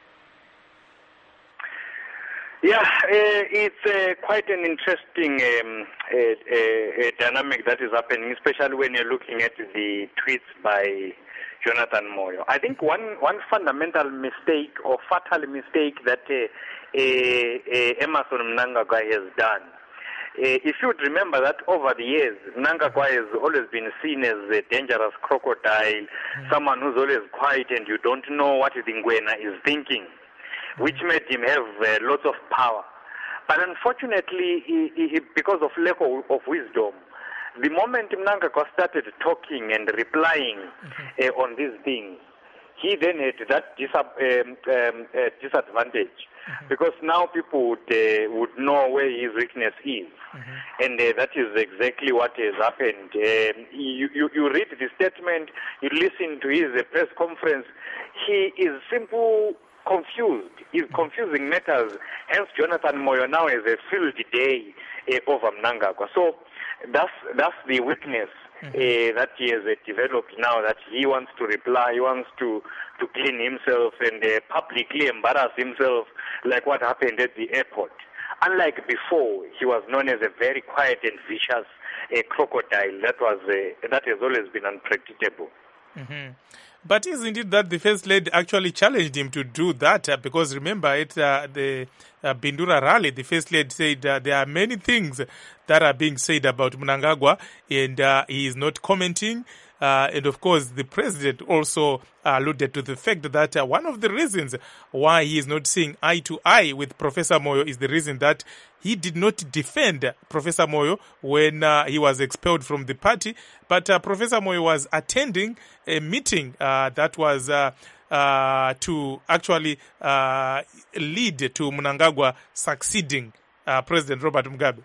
Yeah, uh, it's uh, quite an interesting um, uh, uh, dynamic that is happening, especially when you're looking at the tweets by Jonathan Moyo. I think one, one fundamental mistake or fatal mistake that uh, uh, uh, Emmerson Mnangagwa has done, uh, if you would remember that over the years, Mnangagwa has always been seen as a dangerous crocodile, mm-hmm. someone who's always quiet and you don't know what the Ngwena is thinking, which made him have uh, lots of power. But unfortunately, he, he, because of lack of, of wisdom, the moment Mnangagwa started talking and replying mm-hmm. uh, on these things, he then had that dis- um, um, uh, disadvantage mm-hmm. because now people would, uh, would know where his weakness is. Mm-hmm. And uh, that is exactly what has happened. Um, you, you, you read the statement, you listen to his uh, press conference, he is simple confused. He's confusing matters. Hence, Jonathan Moyo now has a field day uh, over Mnangagwa. So that's that's the weakness mm-hmm. uh, that he has uh, developed now. That he wants to reply, he wants to to clean himself and uh, publicly embarrass himself, like what happened at the airport. Unlike before, he was known as a very quiet and vicious uh, crocodile. That was uh, that has always been unpredictable. Mm-hmm. But isn't it that the First Lady actually challenged him to do that? Uh, because remember, at uh, the uh, Bindura rally, the First Lady said uh, there are many things that are being said about Mnangagwa, and uh, he is not commenting. Uh, and of course, the president also alluded to the fact that uh, one of the reasons why he is not seeing eye to eye with Professor Moyo is the reason that he did not defend Professor Moyo when uh, he was expelled from the party. But uh, Professor Moyo was attending a meeting uh, that was uh, uh, to actually uh, lead to Mnangagwa succeeding uh, President Robert Mugabe.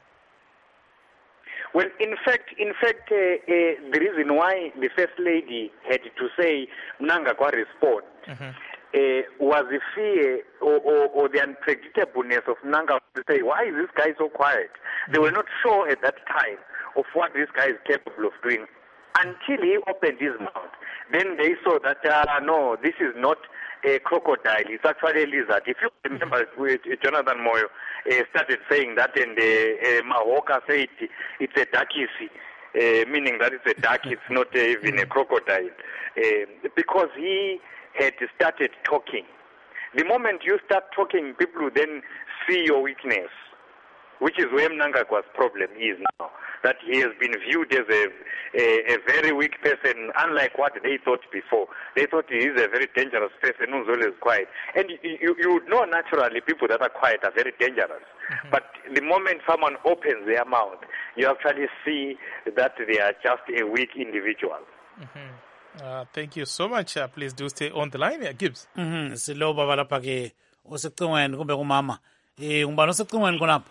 Well, in fact, in fact, uh, uh, the reason why the First Lady had to say Mnangagwa respond mm-hmm. uh, was the fear or, or, or the unpredictableness of Mnangagwa to say, why is this guy so quiet? Mm-hmm. They were not sure at that time of what this guy is capable of doing until he opened his mouth. Then they saw that, uh, no, this is not a crocodile, it's actually a lizard. If you remember, mm-hmm. Jonathan Moyo uh, started saying that, and uh, uh, Mahoka said it's a duckisi, uh, meaning that it's a duck, it's not uh, even a crocodile, uh, because he had started talking. The moment you start talking, people will then see your weakness, which is where Mnangagwa's problem is now, that he has been viewed as a, a, a very weak person, unlike what they thought before. They thought he is a very dangerous person who's always quiet. And you, you would know naturally people that are quiet are very dangerous. Mm-hmm. But the moment someone opens their mouth, you actually see that they are just a weak individual. Mm-hmm. Uh, thank you so much. Uh, please do stay on the line. Yeah, Gibbs. Mm-hmm. Silo baba lapha ke osecingweni kumbe kumama. Eh ngubani osecingweni khonapha?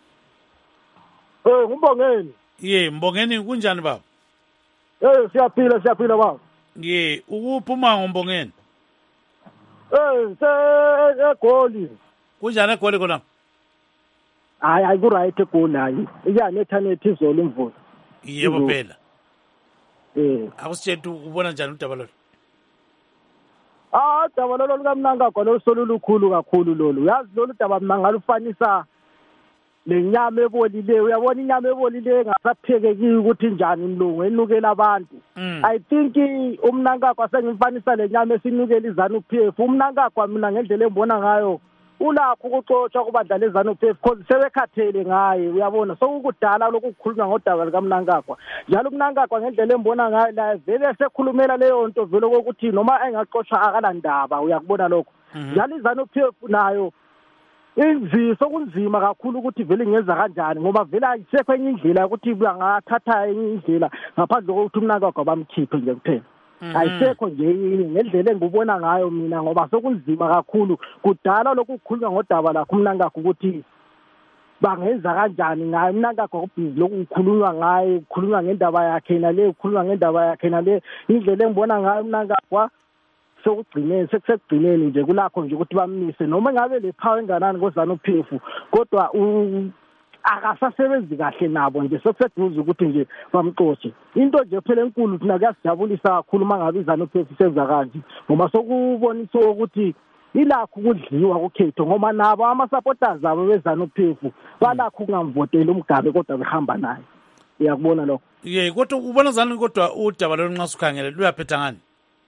Eh Mbongeni. Ye Mbongeni kunjani baba? Eh siyaphila siyaphila baba. Ye ukuphuma ngoMbongeni. Eh se eGoli. Kunjani eGoli khona? Hayi ayiku right eGoli hayi. Iyane ethanethi izolo imvula. Yebo phela. Eh akusithethu ubona njani udaba lo? Ah udaba lo lukaMnangagwa lolusolo lukhulu kakhulu lolu. Uyazi lolu daba mina ngalufanisa lenyama ebolileyo. Uyabona inyama ebolileyo engasaphekeki ukuthi njani mlungu enukela abantu. I think uMnangagwa sengimfanisa lenyama esinukela iZANU-P F. uMnangagwa mina ngendlela embona ngayo ulakho ukuxoxa kubadla leZANU-P F because sebekhathele ngaye. Uyabona sokukudala lokhu kukhulunywa ngodaba likaMnangagwa. Njalo uMnangagwa ngendlela embona ngayo la vele sekhulumela leyo nto vele ukuthi noma engaxoxa akalandaba. Uyakubona lokho. Njalo iZANU-P F nayo inziso kunzima kakhulu ukuthi vele ngenza kanjani ngoba vele ayisekho enye indlela ukuthi bangathatha enye indlela ngaphandle kokuthi uMnangagwa bamkhiphe nje kuphela. Ayisekho nje ngendlela engubona ngayo mina ngoba sokunzima kakhulu kudala lokhu kukhulunywa ngodaba lakho uMnangagwa ukuthi bangenza kanjani ngaye. uMnangagwa kubhizi lokhu kukhulunywa ngaye, kukhulunywa ngendaba yakhe nale, kukhulunywa ngendaba yakhe nale. Indlela engibona ngayo uMnangagwa sokugcineni sekusegcineni nje kulakho nje ukuthi bamise noma ngabe le power enganani koZANU-P F kodwa akasasebenzi kahle nabo nje sekuseduze ukuthi nje bamxotshe into nje phela enkulu thina kuyasijabulisa kakhulu mangabe iZANU-P F isenza kanje ngoba sokubonisa ukuthi ilakho ukudliwa kukhetho ngoba nabo ama-supporters abo beZANU-P F balakho ukungamvoteli uMgabe kodwa behamba naye uyakubona lokho ye kodwa ubona zani kodwa udaba lonxa sikhangele luyaphetha ngani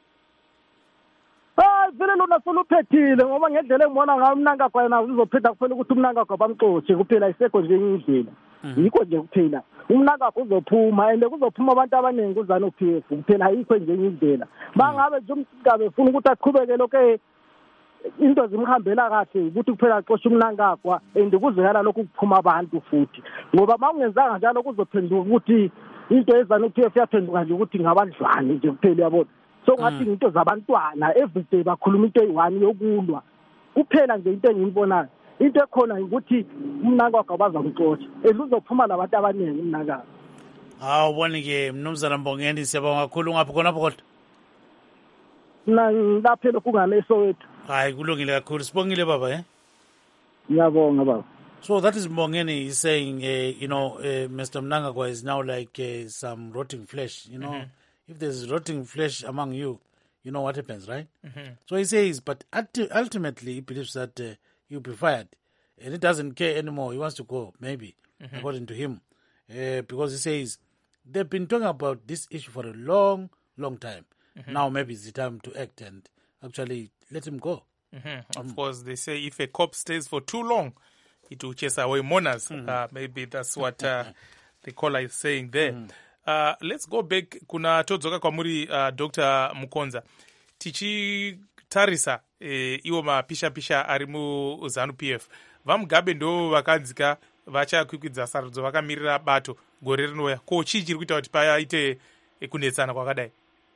hayi vele lona soluphethile ngoba ngendlela engibona ngayo uMnangagwa yena uzophetha kuphela ukuthi uMnangagwa bamxotshe kuphela isekho nje indlela yikho nje kuphela uMnangagwa uzophuma ende kuzophuma abantu abaningi kuZANU-P F kuphela ayikho nje indlela bangabe nje uMgabe ufuna ukuthi aqhubeke lokho into zimhambela kahle ukuthi kuphela axotshe uMnangagwa and kuzekala lokhu kuphuma abantu futhi ngoba mawungenzanga njalo kuzophenduka ukuthi into yeZANU-P F yaphenduka nje ukuthi ngabadlwane nje kuphela yabona so ngathi into zabantwana everyday bakhuluma into eyi-one yokulwa kuphela nje into engiyibonayo into ekhona ukuthi uMnangagwa bazamxotsha eluzophuma labantu abaningi uMnangagwa hawu ubone-ke mnumzana Mbongeni siyabonga kakhulu ngapho khonapho kodwa mina ngilaphe lokhu nganeSoweto hayi kulungile kakhulu sibongile baba eh ngiyabonga baba. So that is Mbongeni is saying uh, you know uh, Mister Mnangagwa is now like uh, some rotting flesh, you know. Mm-hmm. If there's rotting flesh among you, you know what happens, right? Mm-hmm. So he says, but ultimately he believes that uh, he'll be fired. And he doesn't care anymore. He wants to go, maybe, mm-hmm. according to him. Uh, because he says, they've been talking about this issue for a long, long time. Mm-hmm. Now maybe it's the time to act and actually let him go. Mm-hmm. Of mm. course, they say if a cop stays for too long, it will chase away mourners. Mm-hmm. Uh, maybe that's what uh, the caller is saying there. Mm-hmm. Uh, let's go back kuna todzoka kwamuri uh, Doctor Mukonza tichitarisa eh, iwo mapisha-pisha ari muZANU-P F vaMugabe ndo vakanzika vachakwikwidza sarudzo vakamirira bato gore rinouya ko chii chiri kuita kuti paite kunetsana kwakadai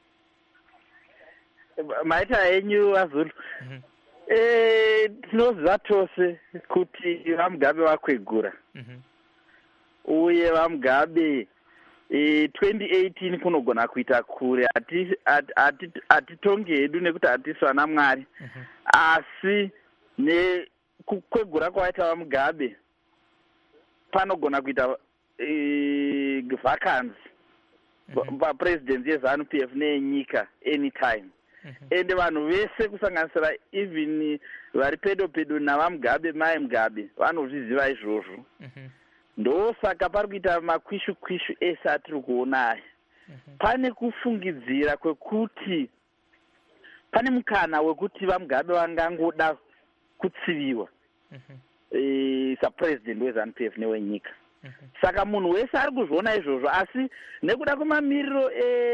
maita enyu azulu mm-hmm. eh, tinoziva tose kuti vaMugabe vakwegura mm-hmm. uye vaMugabe E, twenty eighteen kunogona kuita kure hatitonge hedu nekuti hatisi vana Mwari mm-hmm. asi nekukwegura kwaita vaMugabe panogona kuita e, vacancy mm-hmm. papresidency yeZANU-P F neyenyika anytime mm-hmm. ende vanhu vese kusanganisira even vari pedo pedo navaMugabe mai Mugabe vanozviziva izvozvo mm-hmm. ndosaka pari kuita makwishu kwishu ese atiri kuona aya mm-hmm. pane kufungidzira kwekuti pane mukana wekuti vaMugabe vangangoda kutsiviwa mm-hmm. e, sapresident weZANU-P F newenyika mm-hmm. saka munhu wese ari kuzviona izvozvo asi nekuda kwemamiriro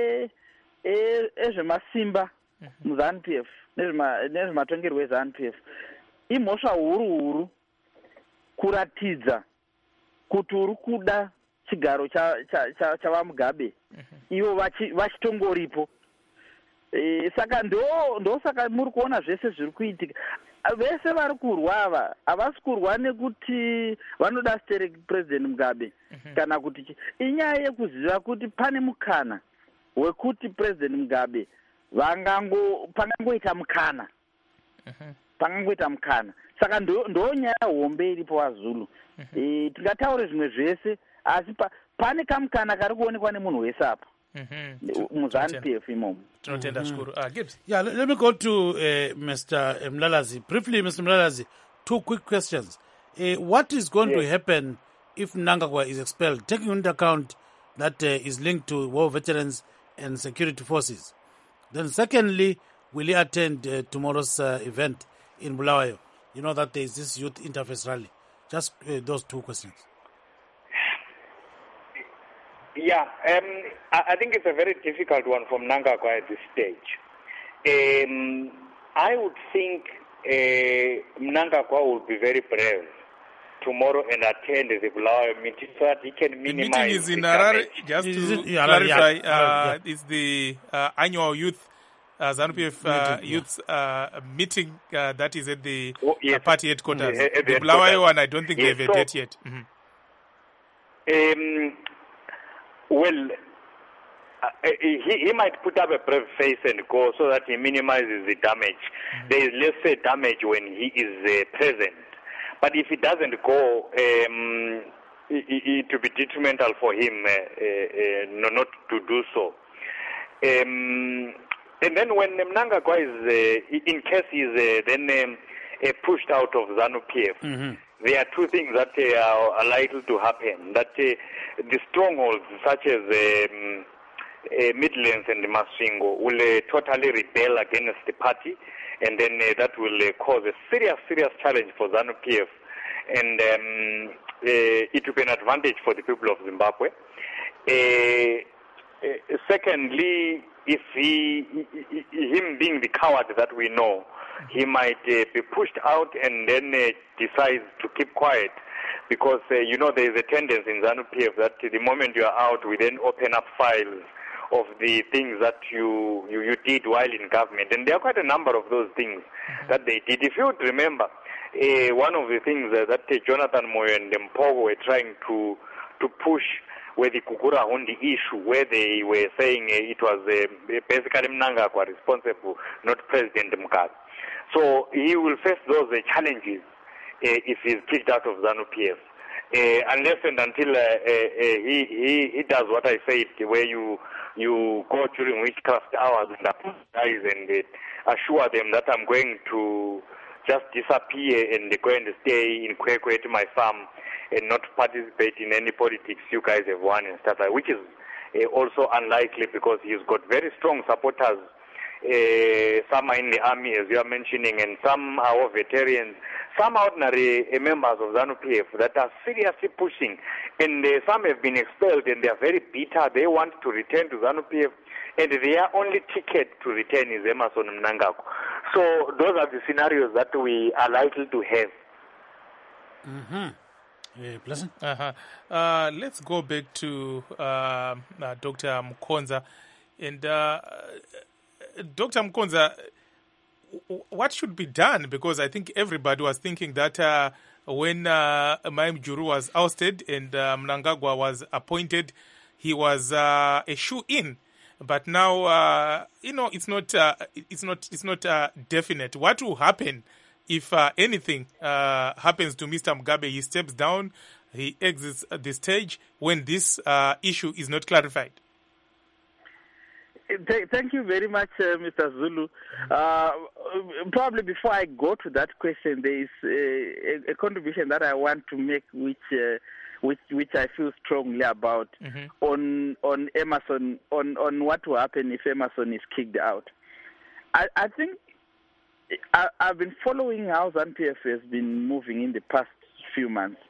ezvemasimba e, mm-hmm. muZANU-P F nezvematongerwo eZANU-P F imhosva huru huru kuratidza kuti uri kuda chigaro chavaMugabe ivo vachitongoripo e, saka ndo ndo saka muri kuona zvese zviri kuitika vese vari kurwa ava havasi kurwa nekuti vanoda stere president Mugabe mm-hmm. kana kuti inyaya yekuziva kuti pane mukana wekuti president Mugabe vangango pangangoita mukana mm-hmm. pangangoita mukana saka ndo ndo nyaya hombe iripo vaZulu mm-hmm. e, tingataure zvimwe zvese asi pa, pane kamukana kari kuonekwa nemunhu wese apa mm-hmm. muZANU-P F imomo tinotenda zvikuru uh, Gibbs. Yeah, let, let me go to uh, Mister Mlalazi briefly. Mister Mlalazi, two quick questions. Uh, what is going yes. to happen if Mnangagwa is expelled, taking into account that uh, is linked to war veterans and security forces? Then secondly, will he attend uh, tomorrow's uh, event in Bulawayo? You know that there is this youth interface rally. Just uh, those two questions. Yeah, um, I, I think it's a very difficult one for Mnangagwa at this stage. Um, I would think uh, Mnangagwa will be very brave tomorrow and attend the Bulawayo meeting so that he can minimize the meeting is in Harare. Just to yeah, clarify, yeah, uh, yeah. it's the uh, annual youth uh, ZANU-P F uh, meeting, youth uh, meeting uh, that is at the oh, yes. uh, party headquarters. The, the, the the Bulawayo one, I don't think yes, they have a so, date yet. Mm-hmm. Um, well, uh, he, he might put up a brave face and go so that he minimizes the damage. Mm-hmm. There is less damage when he is uh, present. But if he doesn't go, um, it, it to be detrimental for him uh, uh, uh, not to do so. Um, and then when Mnangagwa is, uh, in case he's uh, then um, uh, pushed out of ZANU-P F, mm-hmm. there are two things that uh, are likely to happen. That uh, the strongholds such as um, uh, Midlands and Masvingo will uh, totally rebel against the party, and then uh, that will uh, cause a serious, serious challenge for ZANU-P F, and um, uh, it will be an advantage for the people of Zimbabwe. Uh, uh, secondly, if he, him being the coward that we know, he might uh, be pushed out and then uh, decides to keep quiet, because uh, you know there is a tendency in ZANU-P F that the moment you are out, we then open up files of the things that you, you, you did while in government. And there are quite a number of those things mm-hmm. that they did. If you would remember, uh, one of the things uh, that uh, Jonathan Moyo and Mpogo were trying to, to push were the Kukura Hondi issue, where they were saying uh, it was uh, basically Mnangagwa responsible, not President Mugabe. So he will face those uh, challenges uh, if he's kicked out of ZANU-P F. Uh, unless and until uh, uh, uh, he, he he does what I said, where you you go during witchcraft hours and apologize and uh, assure them that I'm going to just disappear and go and stay in Kwekwe to my farm and not participate in any politics you guys have won and stuff like that, which is uh, also unlikely, because he's got very strong supporters. Uh, some are in the army, as you are mentioning, and some are all veterans, some are ordinary uh, members of ZANU-P F that are seriously pushing, and uh, some have been expelled and they are very bitter. They want to return to ZANU-P F, and their only ticket to return is Emmerson Mnangagwa. So those are the scenarios that we are likely to have. Mm-hmm. Yeah, pleasant. Uh-huh. Uh, let's go back to uh, uh, Doctor Mukonza. And uh, Doctor Mukonza, what should be done? Because I think everybody was thinking that uh, when uh, Maim Juru was ousted and uh, Mnangagwa was appointed, he was uh, a shoe-in. But now, uh, you know, it's not, uh, it's not, it's not uh, definite. What will happen if uh, anything uh, happens to Mister Mugabe? He steps down, he exits the stage when this uh, issue is not clarified. Thank you very much, uh, Mister Zulu. Uh, probably before I go to that question, there is a, a contribution that I want to make, which uh, which which I feel strongly about mm-hmm. on on Emmerson, on, on what will happen if Emmerson is kicked out. I, I think I, I've been following how ZANU-P F has been moving in the past few months,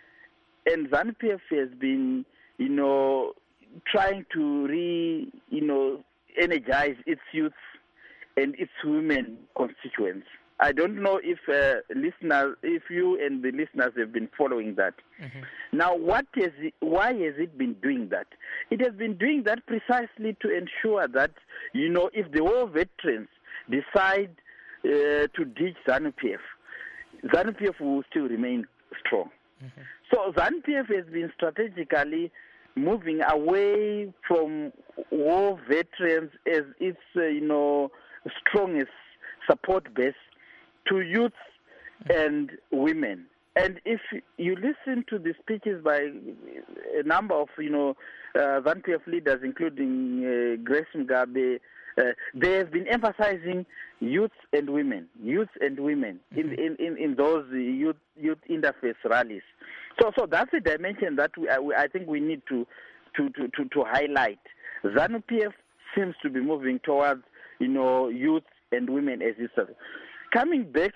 and ZANU-P F has been, you know, trying to re, you know, energize its youth and its women constituents. I don't know if uh, listeners, if you and the listeners have been following that. Mm-hmm. Now, what is it, why has it been doing that? It has been doing that precisely to ensure that, you know, if the war veterans decide uh, to ditch ZANU-P F, ZANU-P F will still remain strong. Mm-hmm. So ZANU-P F has been strategically moving away from war veterans as its, uh, you know, strongest support base to youth and women. And if you listen to the speeches by a number of, you know, uh, ZANU-P F leaders, including uh, Grace Mugabe, uh, they have been emphasizing youth and women, youth and women mm-hmm. in, in, in those youth youth interface rallies. So, so that's a dimension that we, I, I think we need to to, to, to, to highlight. ZANU-P F seems to be moving towards, you know, youth and women as you said. Coming back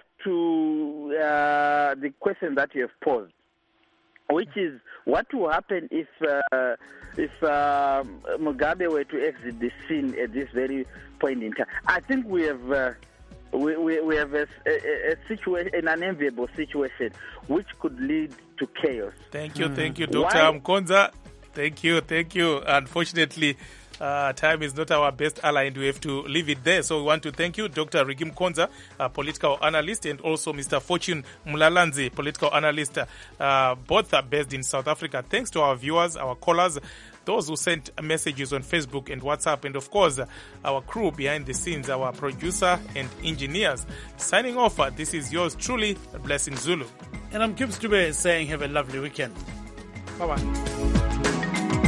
to uh, the question that you have posed, which is what will happen if uh, if uh, Mugabe were to exit the scene at this very point in time. I think we have. Uh, We, we, we have a, a, a situation, an unenviable situation, which could lead to chaos. Thank you, mm. thank you, Doctor Mukonza. Thank you, thank you. Unfortunately, uh, time is not our best ally, and we have to leave it there. So we want to thank you, Doctor Ricky Mukonza, a political analyst, and also Mister Fortune Mulalanzi, political analyst. Uh, both are based in South Africa. Thanks to our viewers, our callers, those who sent messages on Facebook and WhatsApp, and of course, our crew behind the scenes, our producer and engineers. Signing off, this is yours truly, Blessing Zulu. And I'm Kim Stube saying have a lovely weekend. Bye-bye.